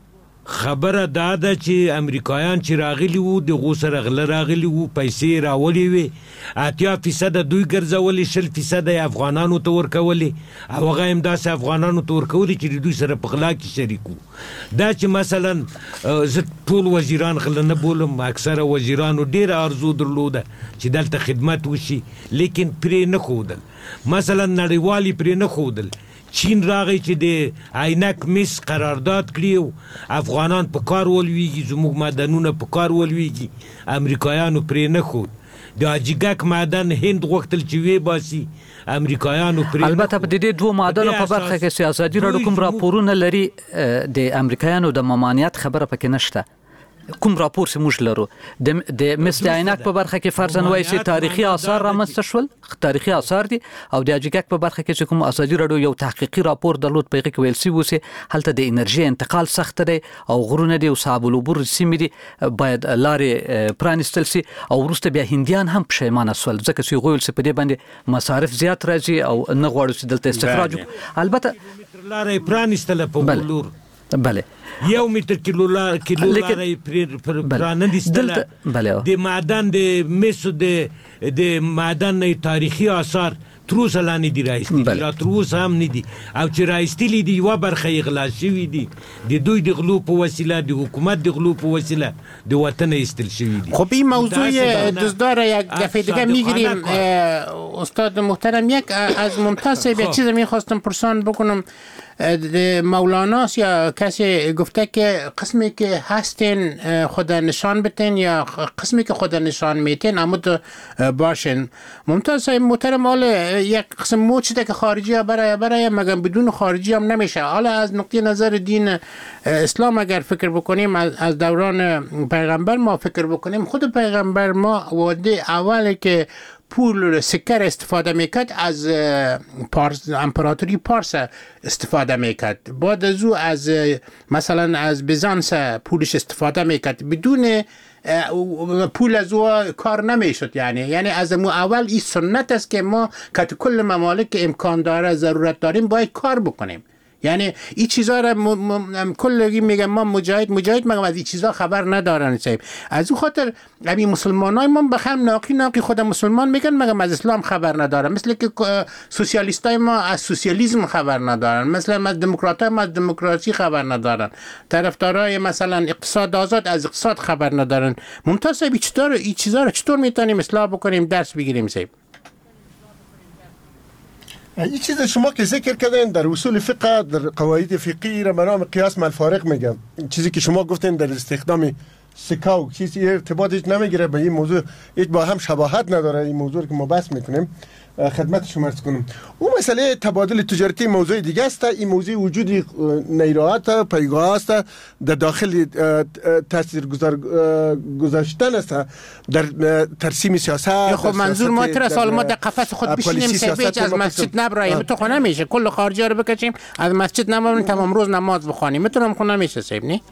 [SPEAKER 7] خبره دا ده چې امریکایان چې راغلي وو دغو سره غله راغلي وو پیسې راولې وې اتیا فیصده دوی ګرځولې شل فیصده یې افغانانو ته ورکولې او هغه هم داسې افغانانو ته ورکولې چې د دوی سره په غلا کې شریک وو دا چې مثلا زه ټول وزیران غله نه بولم اکثره وزیرانو ډېره ارزو درلوده چې دلته خدمت وشي لیکن پرې نه ښودل مثلا نړیوالي پرې نه ښودل چین راغی چې د عینک مس قرارداد کړی افغانان په کار ولویږي زموږ معدنونه په کار ولویږي امریکایانو پرې نه ښود د اجیګک معدن هند غوښتل چې وی باسي امریکایانو پرې
[SPEAKER 4] البته په دې دوه معدنو په برخه کې سیاسي راډیو کوم راپورونه لري د امریکایانو د ممانعت خبره پکې نشته کوم راپور چې موږ لرو د مثل عینک په برخه کې فرضاً وایي چې تاریخي آثار رامنځته شول تاریخي آثار دي او د اجیګک په برخه کې چې کوم ازادي راډیو یو تحقیقي راپور درلود په هغه کې ویل شوی و چې هلته د انرژي انتقال سخت دی او غرونه دي او صعب العبور سیمې دي باید لارې پرانیستل شي او وروسته بیا هندیان هم پښیمانه شول ځکه چې هغوی چې په دې باندې مصارف زیات راځي او نه غواړي چې دلته استخراج وکړي البته
[SPEAKER 7] لارې پرانیستل په بلور
[SPEAKER 4] بله
[SPEAKER 7] یو متر کیلو لار کیلو لارې پرانیستل د معدن د مسو د د معدن تاریخي آثار تروس لانی دی رایستی را تروس هم نه دي او چې رایستلی دی یو برخه غلا شوی دی د دوی د غلو په وسیله د حکومت د غلو په وسیله د وطن ایستل شوی دی.
[SPEAKER 5] خب این موضوع دزدار یک دفعه دیگه میگیریم استاد محترم. یک از ممتاز یک چیز میخواستم پرسان بکنم مولانا یا کسی گفته که قسمی که هستین خود نشان بتین یا قسمی که خود نشان میتین عمود باشین. ممتاز محترم حالا یک قسم موجوده که خارجی ها برای برای مگم بدون خارجی هم نمیشه. حالا از نقطه نظر دین اسلام اگر فکر بکنیم از دوران پیغمبر ما فکر بکنیم خود پیغمبر ما وعده اولی که پول سکر استفاده میکرد از پارس امپراتوری پارس استفاده میکرد بعد از او از مثلا از بیزانس پولش استفاده میکرد بدون پول از او کار نمیشد. یعنی یعنی از مو اول این سنت است که ما که کل ممالک امکان داره ضرورت داریم باید کار بکنیم. یعنی این چیزا را م... م... کلگی میگم ما مجاهد مجاهد میگم از این چیزا خبر ندارن صاحب. از اون خاطر همین مسلمانای ما بخم ناقی ناقی خود مسلمان میگن مگم از اسلام خبر ندارن، مثل که سوسیالیستای ما از سوسیالیسم خبر ندارن، مثلا از دموکراتای ما از دموکراسی خبر ندارن، طرفدارای مثلا اقتصاد آزاد از اقتصاد خبر ندارن. ممتاز صاحب چطور این چیزا را چطور میتونیم اصلاح بکنیم درس بگیریم صاحب؟
[SPEAKER 8] این چیز شما که ذکر کردین در اصول فقه در قواعد فقهی را منام قیاس مع الفارق میگم. چیزی که شما گفتین در استخدام سکاو چیزی ارتباطش نمیگیره به این موضوع، هیچ با هم شباهت نداره این موضوع که ما بحث میکنیم. خدمت شما عرض کنم اون مسئله تبادل تجارتی موضوع دیگه است. این موضوع وجود نیروات پیگاه است در داخل تاثیر گذار گذاشتن است در ترسیم سیاست.
[SPEAKER 5] خب منظور ما تر سال ما در قفس خود بشینیم سیفیج از مسجد نبرایم تو خونه میشه کل خارجی رو بکشیم از مسجد نمونیم تمام روز نماز بخوانیم میتونم خونه میشه سیب نی؟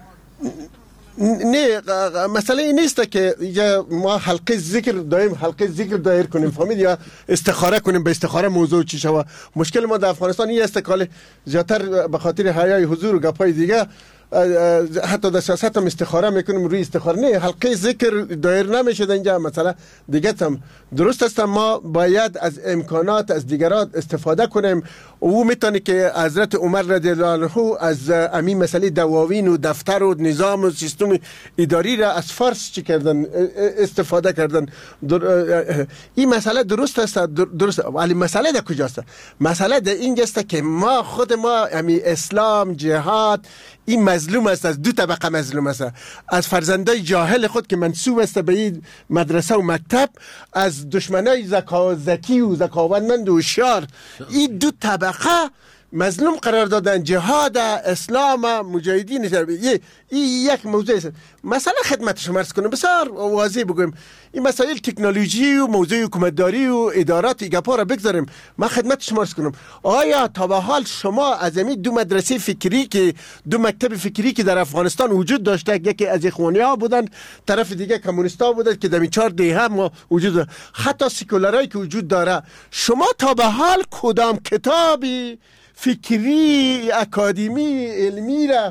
[SPEAKER 8] نه مسئله این نیست که ما حلقه ذکر دایم حلقه ذکر دایر کنیم فهمید یا استخاره کنیم به استخاره موضوع چی شوه. مشکل ما در افغانستان این است که زیادتر به خاطر حیای حضور و گپای دیگه حتی در سیاست هم استخاره میکنیم روی استخاره نه حلقه ذکر دایر نمیشه اینجا. مثلا دیگه هم درست است ما باید از امکانات از دیگران استفاده کنیم. او میتونه که حضرت عمر رضی الله عنه از همین مسئله دواوین و دفتر و نظام و سیستم اداری را از فارس چی کردن استفاده کردن. این مسئله درست است درست ولی مسئله در کجاست؟ مسئله در اینجاست که ما خود ما همین اسلام جهاد این مظلوم است، از دو طبقه مظلوم است، از فرزندای جاهل خود که منسوب است به این مدرسه و مکتب، از دشمنای زکا زکی و ذکاوتمند و هوشیار. این دو طبقه مظلوم قرار دادن. جهاد اسلام مجاهدین این یک موضوع است. مثلا خدمت شما عرض کنم بسیار واضح بگویم این مسائل تکنولوژی و موضوع حکومتداری و ادارات گپا را بگذاریم. من خدمت شما عرض کنم آیا تا به حال شما از این دو مدرسه فکری که دو مکتب فکری که در افغانستان وجود داشته، یکی از اخوانی‌ها بودن طرف دیگه کمونیستا بودن که در چهار دهه هم وجود داره، حتی سکولارایی که وجود داره، شما تا به حال کدام کتابی فکری اکادمی علمی را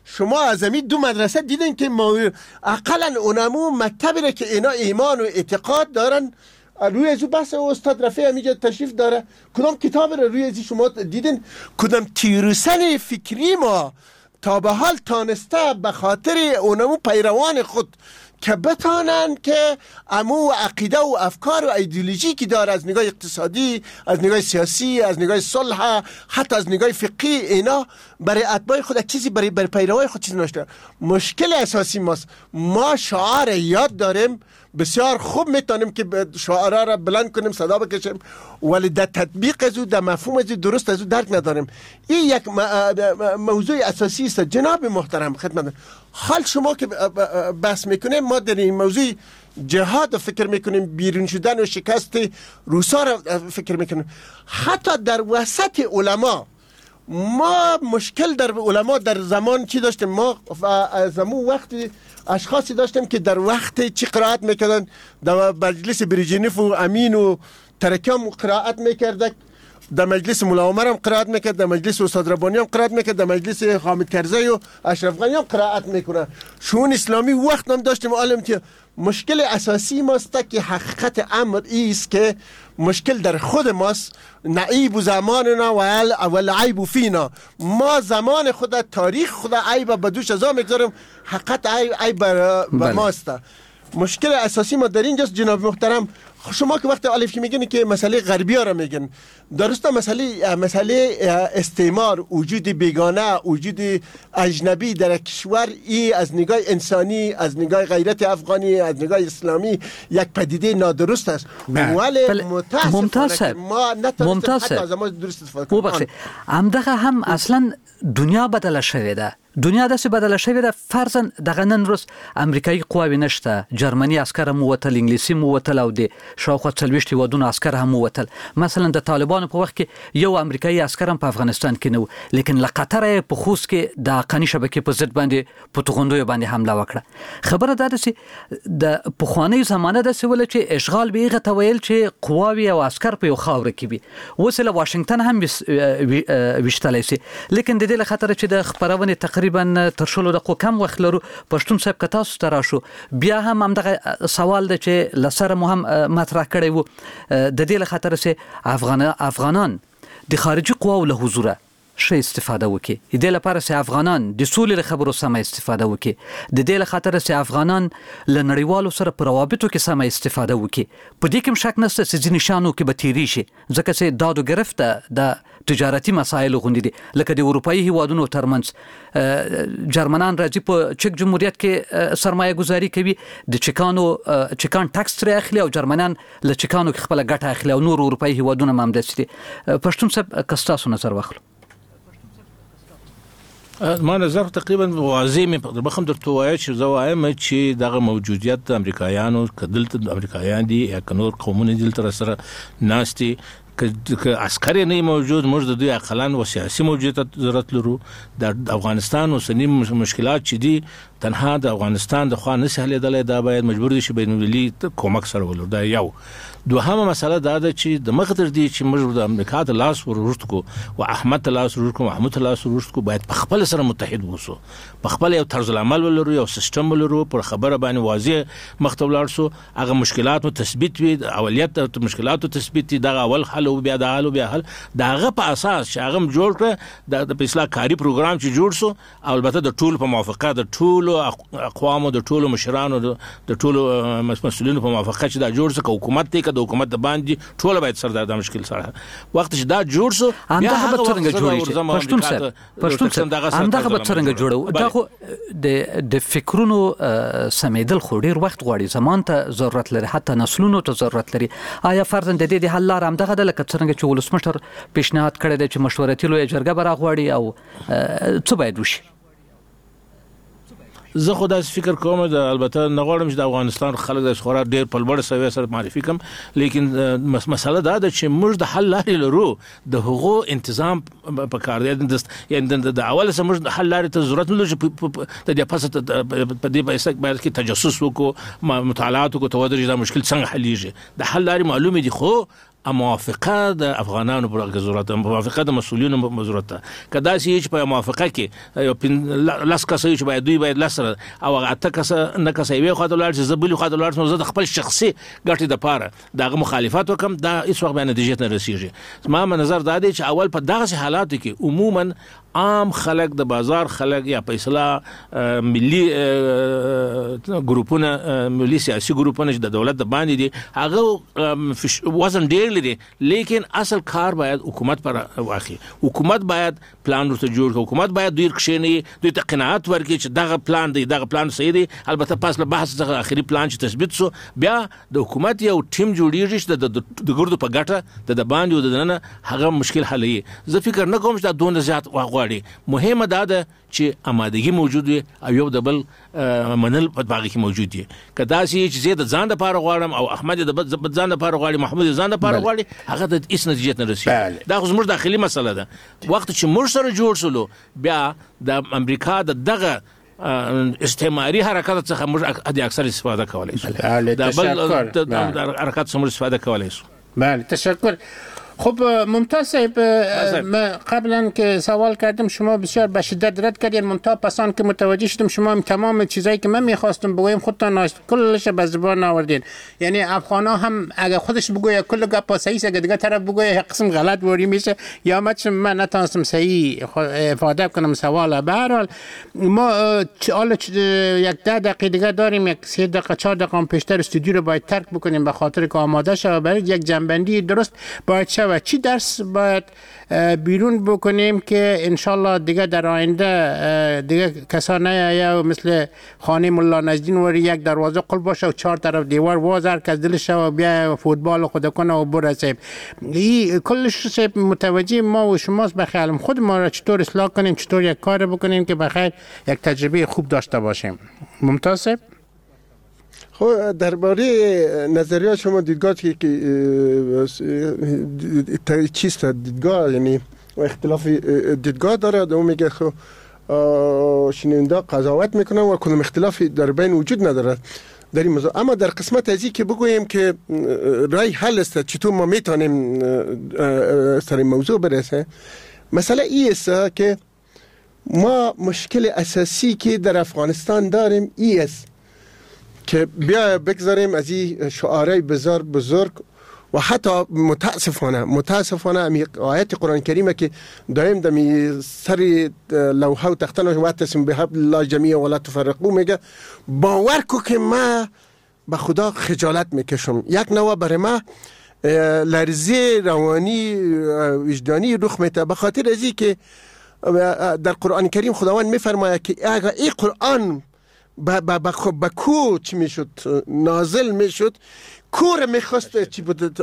[SPEAKER 8] شما از همین دو مدرسه دیدین که اقلا اونمو مکتبی را که اینا ایمان و اعتقاد دارن روی ازو بحث استاد رفیع همیجا تشریف داره، کدام کتاب را روی ازی شما دیدین؟ کدام تیروسن فکری ما تا به حال تانسته به خاطر اونمو پیروان خود که بتانن که امو عقیده و افکار و ایدئولوژی که داره از نگاه اقتصادی، از نگاه سیاسی، از نگاه صلح، حتی از نگاه فقهی، اینا برای اتباع خود چیزی برای برای پیروای خود چیزی نشده. مشکل اساسی ماست ما شعار یاد داریم، بسیار خوب میتونیم که شعارا را بلند کنیم، صدا بکشیم، ولی در تطبیق ازو، در مفهوم ازو درست ازو درک نداریم. این یک موضوع اساسی است. جناب محترم خدمت حال شما که بحث میکنیم، ما در این موضوع جهاد فکر میکنیم، بیرون شدن و شکست روسا را فکر میکنیم. حتی در وسط علما ما مشکل در علما در زمان چی داشتیم؟ ما زمان وقتی اشخاصی داشتیم که در وقت چی قرائت میکردن؟ در مجلس بریژنیف و امین و ترکیان قرائت میکردن، در مجلس مولا عمر هم قرائت میکرد، در مجلس استاد ربانی هم قرائت میکرد، در مجلس حامد کرزی و اشرف غنی هم قرائت میکنن. شون اسلامی وقت هم داشتیم عالم که مشکل اساسی ماست که حقیقت امر ایست که مشکل در خود ماست. نعیب زماننا و العیب فینا. ما زمان خود، تاریخ خود عیب به دوش ازا میگذاریم، حقیقت عیب, عیب به ماست. مشکل اساسی ما در اینجاست جناب محترم. شما که وقت الف که میگن که مسئله غربی ها را میگن، درسته مسئله مسئله استعمار، وجود بیگانه، وجود اجنبی در کشور، ای از نگاه انسانی، از نگاه غیرت افغانی، از نگاه اسلامی یک پدیده نادرست است. ولی متاسفانه ما نتونستیم حتی از ما درست استفاده کنیم.
[SPEAKER 4] همدغه هم اصلا دنیا بدله شوې ده. دنیا داسې بدله شوې ده، فرضاً دغه نن ورځ امریکایي قواوې نشته، جرمني عسکر هم ووتل، انګلیسي هم ووتل او د شاوخوا څلوېښت هېوادونو عسکر هم ووتل. مثلا د طالبانو په وخت کې یو امریکایي عسکر هم په افغانستان کې نه و، لیکن له قطره یې په خوست کې د حقاني شبکې په ضد باندې په توغندیو باندې حمله وکړه. خبره دا ده چې د پخوانۍ زمانه داسې وله چې اشغال به هغه ته ویل چې قواوې او عسکر په یو خاوره کې وي. اوس له واشنګټن هم ویشتلی سي، لیکن د دې له خطره چې د خپرونې تقریبا تر شلو دقیقو کم وخت لرو، پښتون صاحب که تاسو ته راشو بیا هم همدغه سوال ده چې له سره مو هم مطرح کړی و، د دې له خطره چې افغان افغانان د خارجي قواو له حضوره ښه استفاده وکړي، د دې لپاره چې افغانان د سولې له خبرو سمه استفاده وکړي، د دې له خطره چې افغانان له نړیوالو سره په روابطو کې سمه استفاده وکړي. په دې کې هم شک نشته چې ځینې شیانو کې به تیری شي، ځکه چې داد و ګرفت د تجارتي مسایلو غوندې دي، لکه د اروپایي هیوادونو ترمنځ جرمنان راځي په چک جمهوریت کې سرمایه گذاري کوي، د چکانو چکان ټکس ترې اخلي او جرمنان له چکانو کې خپله ګټه اخلي، او نور اروپایي هیوادونه هم همداسې دي. پښتون صاحب که ستاسو نظر واخلو.
[SPEAKER 6] ما نظر تقریبا واضح می بخم درته وایي چې زه وایم چې دغه موجودیت د امریکایانو که دلته د امریکایان دي یا که نور قومونه دلته سره ناستي، که عسکر نه موجود، موږ د دوی اقلان و سیاسي موجودیت ضرورت لرو. د افغانستان اوسنی مشکلات چې دي تنها د افغانستان د خوا نه سي حلېدلی، دا باید مجبور دي چې بین المللي کومک سره ولرو. دا یو. دوهمه مسله دا ده چې د مخ تر دې چې موږ د امریکا ته لاس ورورست کو او احمد ته لاس ورورست کو، محمود ته لاس ورورست کو، باید په خپل سره متحد ووسو، په خپل یو طرز العمل ولرو، یو سیستم ولرو، پر خبره باندې واضح مخ ته ولاړ سو، هغه مشکلات مو تثبیت وي، اولیت مشکلاتو تثبیت دي، دغه اول حل او بیا د حل او بیا حل، دغه په اساس چې هغه جوړ کړ د اصلاح کاری پروګرام چې جوړ سو، البته د ټول په موافقه، د ټول اقوامو، د ټول مشرانو، د ټول مسؤلینو په موافقه چې دا جوړ سو، حکومت ته د حکومت د باندې ټول باید سره د مشکل سره وخت چې دا جوړ سو، بیا هغه څنګه جوړیږي. پښتون صاحب پښتون صاحب همدغه به څنګه جوړو؟ دا خو د د فکرونو سمیدل خو ډیر وخت غواړي، زمان ته ضرورت لري، حتی نسلونو ته ضرورت لري. آیا فرضاً د دې د حل لار همدغه ده لکه څنګه چې ولسمشر پیشنهاد کړی دی چې مشورتي لویه جرګه به راغواړي، او څه باید وشي؟ زه خو داسې فکر کوم، د البته نه غواړم چې د افغانستان خلک د خورا ډېر په لوړ سویه سره معرفي کړم، لیکن مسله دا ده چې موږ د حل لارې لرو، د هغو انتظام پکار دی. یعنې د اول څخه موږ د حل لارې ته ضرورت نه لرو چې د دې پسه په دې باید کې تجسس وکړو، مطالعات وکړو، ته ودرېږي دا مشکل څنګه حلیږي. د حل لارې معلومې دي، خو موافقه د افغانانو پر ضرورت موافقه د مسؤلینو په ضرورت که دا چې په موافقه کې یو لاس کسې چې باید دوی باید لسره او اته کسه نه کسې وي خو د لار چې زبلی خو د لار نو زه د خپل شخصي ګټې د پاره دغه مخالفت وکم دا هیڅ وخت باندې نتیجه نه رسیږي. ما نظر دا دی چې اول په دغه حالاتو کې عموما عام خلک د بازار خلک یا په اصطلاح ملي ګروپونه ملي سیاسي ګروپونه چې د دولت د باندې دي هغه وزن ډیر لري لیکن اصل کار باید حکومت پر واخلي. حکومت باید پلان ورته جوړ کړي. حکومت باید دوی کښیني دوی ته قناعت ورکړي چې دغه پلان دی دغه پلان صحیح دی. البته پاس له بحث څخه اخري پلان چې تثبیت شو بیا د حکومت یو ټیم جوړیږي چې د ګردو په ګټه د باندې او د نن هغه مشکل حل وي. زه فکر نه کوم چې دا دونه زیات واغواړي. مهمه دا ده چې آمادګي موجود وي او یو د بل منل په باغ کې موجود دي. کدا چې زه د ځان لپاره غواړم او احمد د ځان لپاره غواړي محمود ځان لپاره غواړي هغه د هیڅ نتیجه نه رسیږي. دا خو زموږ داخلي مسله ده. وخت چې موږ سره جوړ شلو بیا د امریکا د دغه استعماري حرکت څخه موږ د اکثر استفاده کولای شو. دا بل حرکت څخه استفاده کولای شو.
[SPEAKER 5] بله تشکر. خب ممتاز صاحب قبلا که سوال کردم شما بسیار به شدت رد کردین منتها پسان که متوجه شدم شما تمام چیزایی که من میخواستم بگویم خودتان کلش به زبان آوردین. یعنی افغانا هم اگه خودش بگوید کل گپ صحیح اگه دیگه طرف بگوید قسم غلط وری میشه یا مثلا من نتونستم صحیح افاده کنم سوال. به هر حال ما حالا یک ده دقیقه دیگه داریم یک سه دقیقه چهار دقیقه پیشتر استودیو رو باید ترک بکنیم به خاطر که آماده شود برای یک جنبندی درست باید شود. و چی درس باید بیرون بکنیم که انشالله دیگه در آینده دیگه کسا نیاید مثل خانه ملا نجدین وری یک دروازه قلب باشه و چهار طرف دیوار وازر که از دلش و بیا فوتبال خود کنه و برسه. این کلش متوجه ما و شماست. بخیالم خود ما را چطور اصلاح کنیم چطور یک کار بکنیم که بخیر یک تجربه خوب داشته باشیم. ممتاز صاحب.
[SPEAKER 8] خب درباره نظریه شما دیدگاه که چیست دیدگاه یعنی اختلاف دیدگاه داره دوم میگه خب شنونده قضاوت میکنن و کدام اختلافی در بین وجود نداره در این موضوع. اما در قسمت ازی که بگوییم که رای حل است چطور ما میتونیم سر این موضوع برسه مسئله ای است که ما مشکل اساسی که در افغانستان داریم ای است که بیا بگذاریم از این شعارهای بزرگ بزرگ و حتی متاسفانه متاسفانه امی آیت قرآن کریمه که دائم دمی سر لوحه و تختن و تسم به حبل الله جمیع ولا تفرقو میگه باور کو که ما به خدا خجالت میکشم. یک نوع برای ما لرزه روانی وجدانی رخ میده به خاطر ازی که در قرآن کریم خداوند میفرماید که اگر این قرآن با با با با کو چی میشد نازل میشد کور میخواست چی بود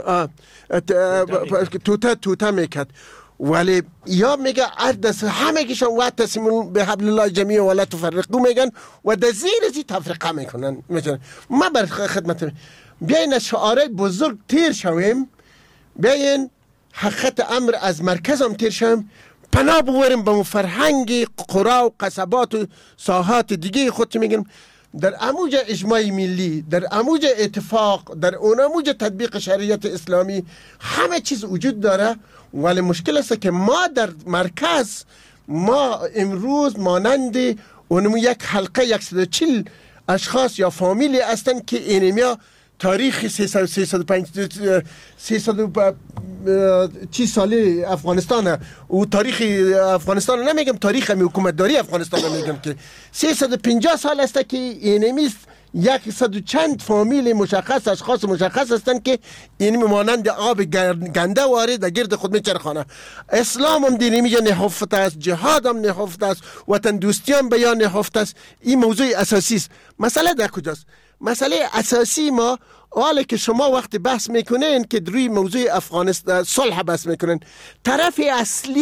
[SPEAKER 8] توتا توتا میکرد ولی یا میگه اردس همه کشان واعتصموا بحبل الله جمیعا ولا تفرقوا میگن و در زیر ازی تفرقه میکنن. مثلا ما بر خدمت بیاین شعارهای بزرگ تیر شویم بیاین حقیقت امر از مرکز هم تیر شویم پناه بوریم به فرهنگ قرا و قصبات و ساحات دیگه خودت میگیم در اموج اجماع ملی در اموج اتفاق در اون اموج تطبیق شریعت اسلامی همه چیز وجود داره ولی مشکل است که ما در مرکز ما امروز مانند اونمو یک حلقه صد و چهل اشخاص یا فامیلی هستن که اینمیا تاریخ سیصد و پنج سیصد و چی ساله افغانستان و تاریخ افغانستان نمیگم تاریخ می حکومت داری افغانستان میگم که سیصد و پنجاه سال است که اینمیست یک صد و چند فامیل مشخص اشخاص مشخص هستند که این مانند آب گنده وارد در گرد خود میچرخانه. اسلام هم دینی میگه نهفته است، جهاد هم نهفته است، وطن دوستی هم بیان نهفته است. این موضوع اساسی است. مسئله در کجاست؟ مسئله اساسی ما حالا که شما وقت بحث میکنین که روی موضوع افغانستان صلح بحث میکنین طرف اصلی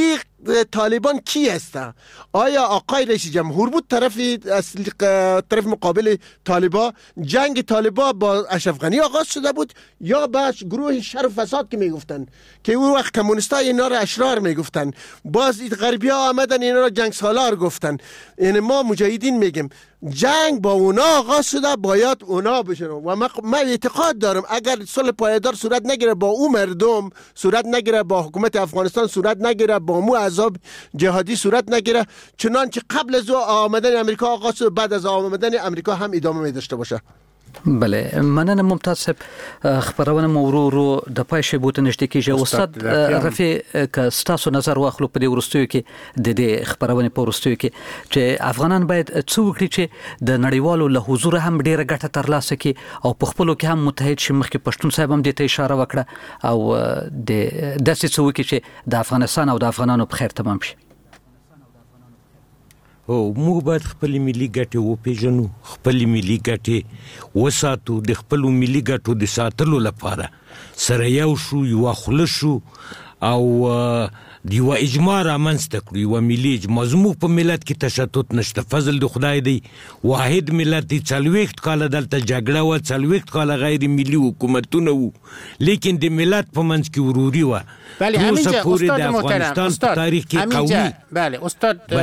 [SPEAKER 8] طالبان کی است؟ آیا آقای رئیس جمهور بود طرف طرف مقابل طالبان؟ جنگ طالبان با اشرف غنی آغاز شده بود یا با گروه شر و فساد که میگفتن که اون وقت کمونیستا اینا را اشرار میگفتن، باز غربی ها آمدن اینا را جنگ سالار گفتن. یعنی ما مجاهدین میگیم جنگ با اونا آغاز شده، باید اونا بشن و من اعتقاد دارم اگر صلح پایدار صورت نگیره با اون مردم، صورت نگیره با حکومت افغانستان، صورت نگیره با مو عذاب جهادی، صورت نگیره، چنانچه قبل از آمدن امریکا آغاز شد بعد از آمدن امریکا هم ادامه می داشته باشه.
[SPEAKER 4] بله، مننه ممتاز صاحب. خبرونه مورو رو د پای شی بوت نشته کیږي. استاد رفیع که ستاسو نظر واخلو په دې ورستیو کې د دې خبرونه په ورستیو کې چې افغانان باید څه وکړي چې د نړیوالو له حضور هم ډیره ګټه ترلاسه کړي او په خپلو کې هم متحد شي. مخکې پښتون صاحب هم دې ته اشاره وکړه او د داسې څه وکړي چې د افغانستان او د افغانانو په خیر تمام شي.
[SPEAKER 7] او موږ باید خپل ملي ګټې وپېژنو، خپل ملي ګټې وساتو، د خپل ملي ګټو د ساتلو لپاره سره یو شو، یوه خوله شو او د یوه اجماع رامنځته کړو، یوه ملي اجماع. زموږ په ملت کې تشتت نشته، فضل د خدای دی، واحد ملت دی. څلوېښت کاله دلته جګړه وه، څلوېښت کاله غیر ملي حکومتونه وو، لیکن د ملت په منځ کې وروري وه.
[SPEAKER 5] بله همینجا استاد محترم، استاد همینجا بله استاد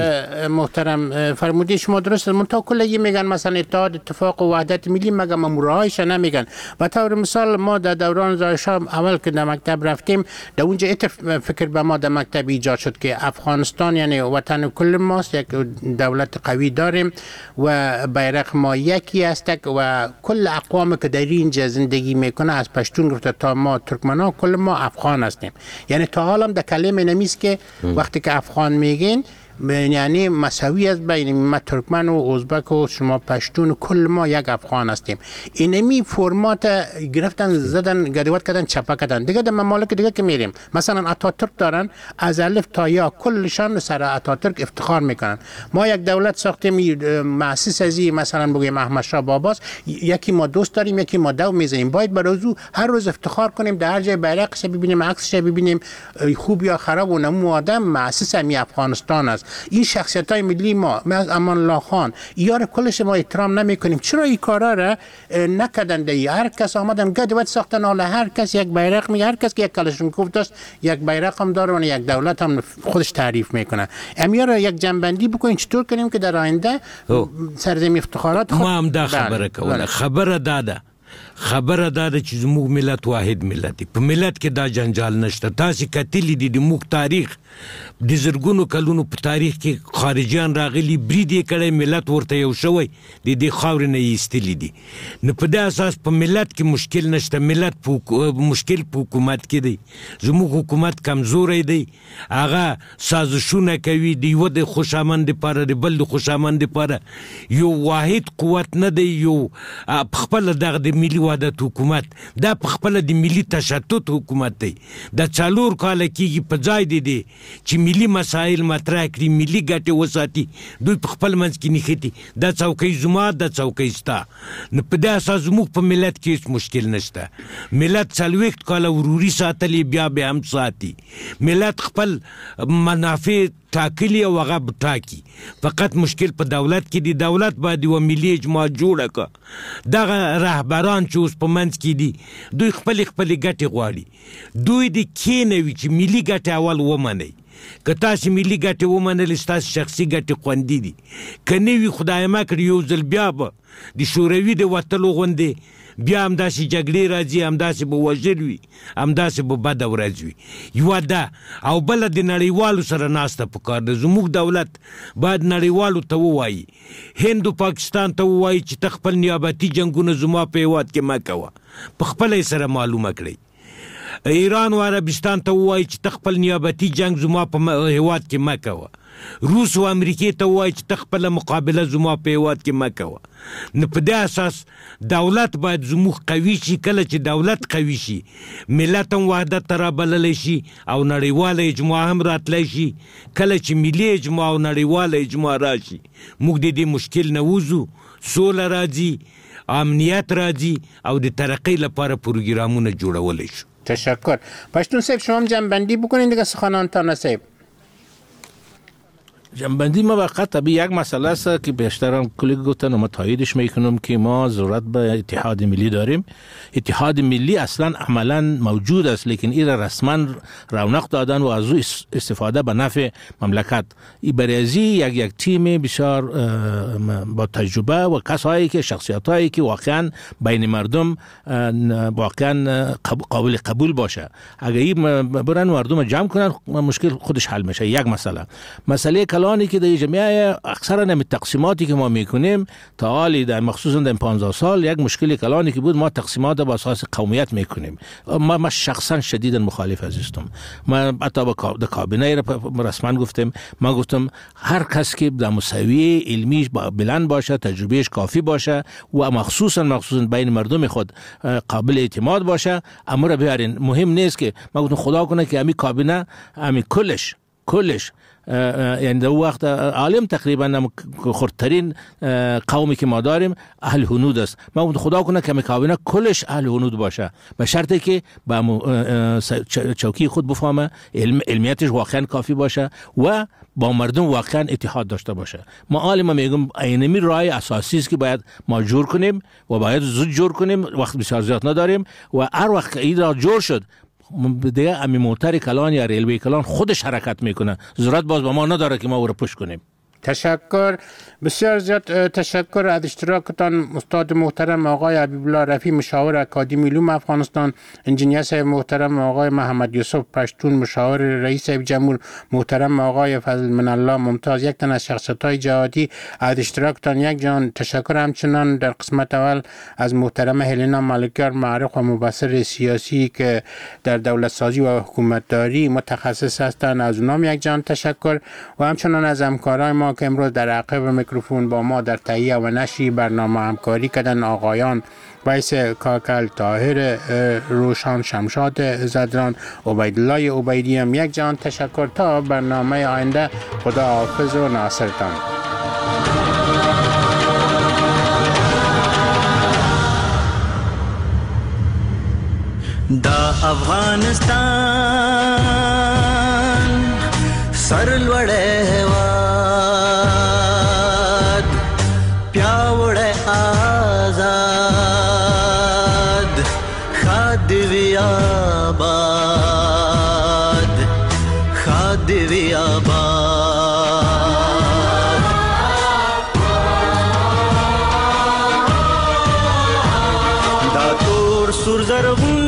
[SPEAKER 5] محترم فرمودی شما درست. منتها کلی میگن مثلا اتحاد اتفاق و وحدت ملی مگه مامورایش نمیگن. و طور مثال ما در دوران زایشا اول که در مکتب رفتیم در اونجا ات فکر به ما در مکتب ایجاد شد که افغانستان یعنی وطن کل ماست، یک دولت قوی داریم و بیرق ما یکی است و کل اقوام که در اینجا زندگی میکنه از پشتون گرفته تا ما ترکمنان کل ما افغان هستیم. یعنی تا حالا در کلمه نمیست که وقتی که افغان میگین یعنی مساوی است بین ما ترکمن و ازبک و شما پشتون و کل ما یک افغان هستیم. اینمی فرمات گرفتن زدن گدوات کردن چپا کردن. دیگه در ممالک دیگه که میریم مثلا اتاتورک دارن از الف تا یا کلشان سر اتاتورک افتخار میکنن. ما یک دولت ساختیم مؤسس ازی مثلا بگیم احمد شاه باباست، یکی ما دوست داریم یکی ما دو میزنیم، باید برازو هر روز افتخار کنیم، در هر جای بیرقش ببینیم عکسش ببینیم، خوب یا خراب و نمو آدم مؤسس امی افغانستان است. این شخصیت های ملی ما مثل امان الله خان یار کلش ما احترام نمی کنیم. چرا این کارا را نکردن؟ دی هر کس آمدن گدوت ساختن، حالا هر کس یک بیرق می، هر کس که یک کلاشینکوف داشت یک بیرق هم داره و یک دولت هم خودش تعریف میکنه. امیا را یک جنبندی بکنین چطور کنیم که در آینده سرزمین افتخارات
[SPEAKER 7] ما هم دا خبره کوله. خبره داده خبره داده چې زموږ ملت واحد ملت دی، په ملت کې دا جنجال نشته. تاسې کتلی دي د موږ تاریخ د زرګونو کلونو په تاریخ کې خارجیان راغلي، برید یې کړی، ملت ورته یو شوی، د دې خاورې نه یې ایستلي دي. نو په دې اساس په ملت کې مشکل نشته، ملت مشکل په حکومت کې دی. زموږ حکومت کمزوری دی، هغه سازشونه کوي د یوه د خوشامند دپاره د بل د خوشامند دپاره. یو واحد قوت نه دی، یو پخپله دغه د ملي وحدت حکومت دا پخپله د ملي تشتت حکومت دی. دا څلور کاله کېږي په ځای دی دی چې ملي مسایل مطرح کړي، ملي ګټې وساتي، دوی په خپل منځ کې نښتي دا څوکۍ زما دا څوکۍ ستا. نو په دې اساس زموږ په ملت کې هېڅ مشکل نشته. ملت څلوېښت کاله وروري ساتلې، بیا بیا هم ساتي. ملت خپل منافع ټاکلي او هغه به ټاکي. فقط مشکل په دولت کې دی. دولت باید یوه ملي اجماع جوړه کړه. دغه رهبران چې اوس په منځ کې دي دوی خپلې خپلې ګټې غواړي. دوی دې کېنوي چې ملي ګټې اول ومنئ. که تاسې ملي ګټې ومنلې ستاسې شخصي ګټې خوندي دي، که نه وي خدای مه کړي یو ځل بیا به د شوروي د وتلو غوندې بیا همداسې جګړې راځي، همداسې به وژل وي، همداسې به بده ورځ وي. یوه ده او بله د نړیوالو سره ناسته پکار ده. زموږ دولت باید نړیوالو ته ووایي، هند و پاکستان ته ووایي چې ته خپل نیابتي جنګونه زما په هېواد کې مه کوه، په خپله یې سره معلومه کړئ. ایران و عربستان ته ووایي چې ته خپل نیابتي جنګ زما په هېواد کې مه کوه. روس و امریکې ته ووایي چې ته خپله مقابله زما په هېواد کې مه کوه. نو په دې اساس دولت باید زموږ قوي شي. کله چې دولت قوي شي ملت هم وحدت ته رابللی شي او نړیواله اجماع هم راتلی شي. کله چې ملي اجماع او نړیواله اجماع راشي موږ د دې مشکل نه وځو، سوله راځي، امنیت راځي او د ترقی لپاره پروګرامونه جوړولی شو.
[SPEAKER 5] تشکر. پشتون صاحب شما هم جنبندی بکنید دیگه سخنانتان صاحب.
[SPEAKER 6] جنبندی موقت طبیعی یک مسئله است که بیشتر هم کلی گفتن و ما تاییدش میکنم که ما ضرورت به اتحاد ملی داریم. اتحاد ملی اصلا عملا موجود است، لیکن این رسما رونق دادن و از او استفاده به نفع مملکت. این برازی یک یک تیم بسیار با تجربه و کسایی که شخصیتایی که واقعا بین مردم واقعا قابل قبول باشه. اگر این برن مردم جمع کنن مشکل خودش حل میشه. یک مسئله مسئله کلانی که در جمعیه اکثرا نمی تقسیماتی که ما میکنیم تا حالی در مخصوصا در پانزده سال یک مشکل کلانی که بود، ما تقسیمات با اساس قومیت میکنیم. ما, ما شخصا شدیدا مخالف هستم. ما حتی با کابینه رسما گفتم، ما گفتم هر کس که در مساوی علمیش بلند باشه، تجربهش کافی باشه و مخصوصا مخصوصا بین مردم خود قابل اعتماد باشه، امر بیارین. مهم نیست که ما گفتم خدا کنه که امی کابینه امی کلش کلش یعنی در وقت عالم تقریبا خردترین قومی که ما داریم اهل هنود است. ما خدا کنه که کابینه کلش اهل هنود باشه، به شرطی که با چوکی خود بفهمه، علم علمیتش واقعا کافی باشه و با مردم واقعا اتحاد داشته باشه. ما عالم میگم اینمی رای اساسی است که باید ما جور کنیم و باید زود جور کنیم، وقت بسیار زیاد نداریم و هر وقت این را جور شد دیگه امی موتر کلان یا ریلوی کلان خودش حرکت میکنه، ضرورت باز با ما نداره که ما او را پوش کنیم.
[SPEAKER 5] تشکر، بسیار زیاد تشکر از اشتراکتان استاد محترم آقای حبیب الله رفیع مشاور اکادمی علوم افغانستان، انجینیر صاحب محترم آقای محمد یوسف پشتون مشاور رئیس صاحب جمهور محترم آقای فضل من الله ممتاز، یک تن از شخصیت‌های جهادی. از اشتراکتان یک جان تشکر. همچنان در قسمت اول از محترم هلینا مالکیار معروف و مبصر سیاسی که در دولت سازی و حکومتداری متخصص هستند، از اونام یک جان تشکر و همچنان از همکارای ما که امروز در عقب میکروفون با ما در تهیه و نشر برنامه همکاری کردن، آقایان ویس کاکل، طاهر روشان، شمشاد زدران، عبیدالله عبیدی هم یک جان تشکر. تا برنامه آینده، خدا حافظ و ناصرتان.
[SPEAKER 12] دا افغانستان سر لوڑے هواد پیاوڑے آزاد خادوی آباد خادوی آباد دا تور سر زرغون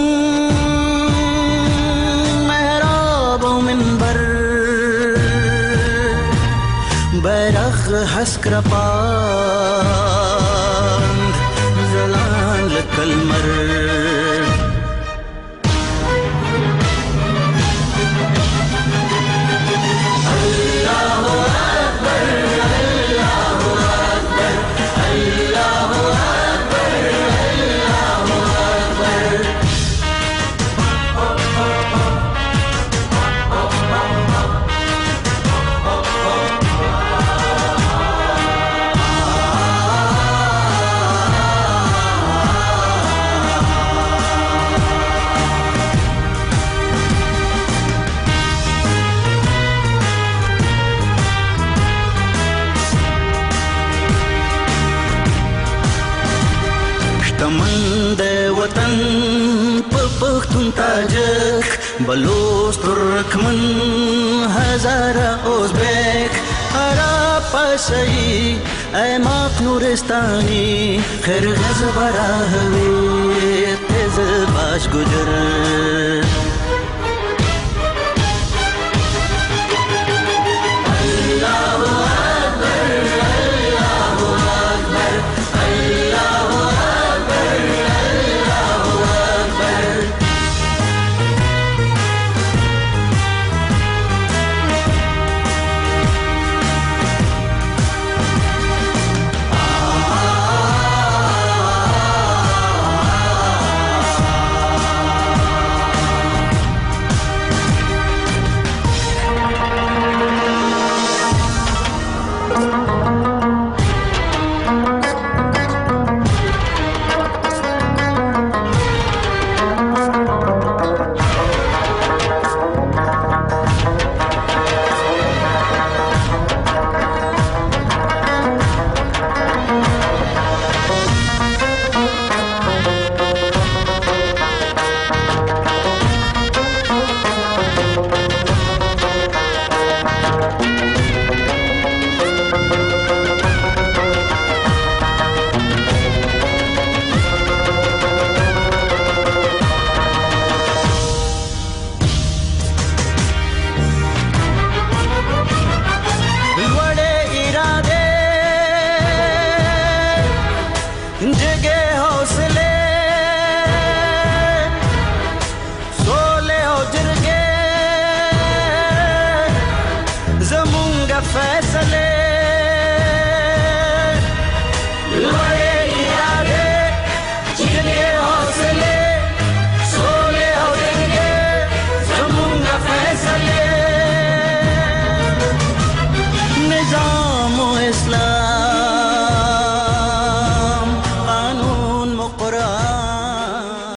[SPEAKER 12] بیرغ حسک رپاند زلان لکلمر تاجک بلوچ ترکمن هزاره ازبک عرب پسایی ایماق نورستانی خرغز براهوی تیز باش گجر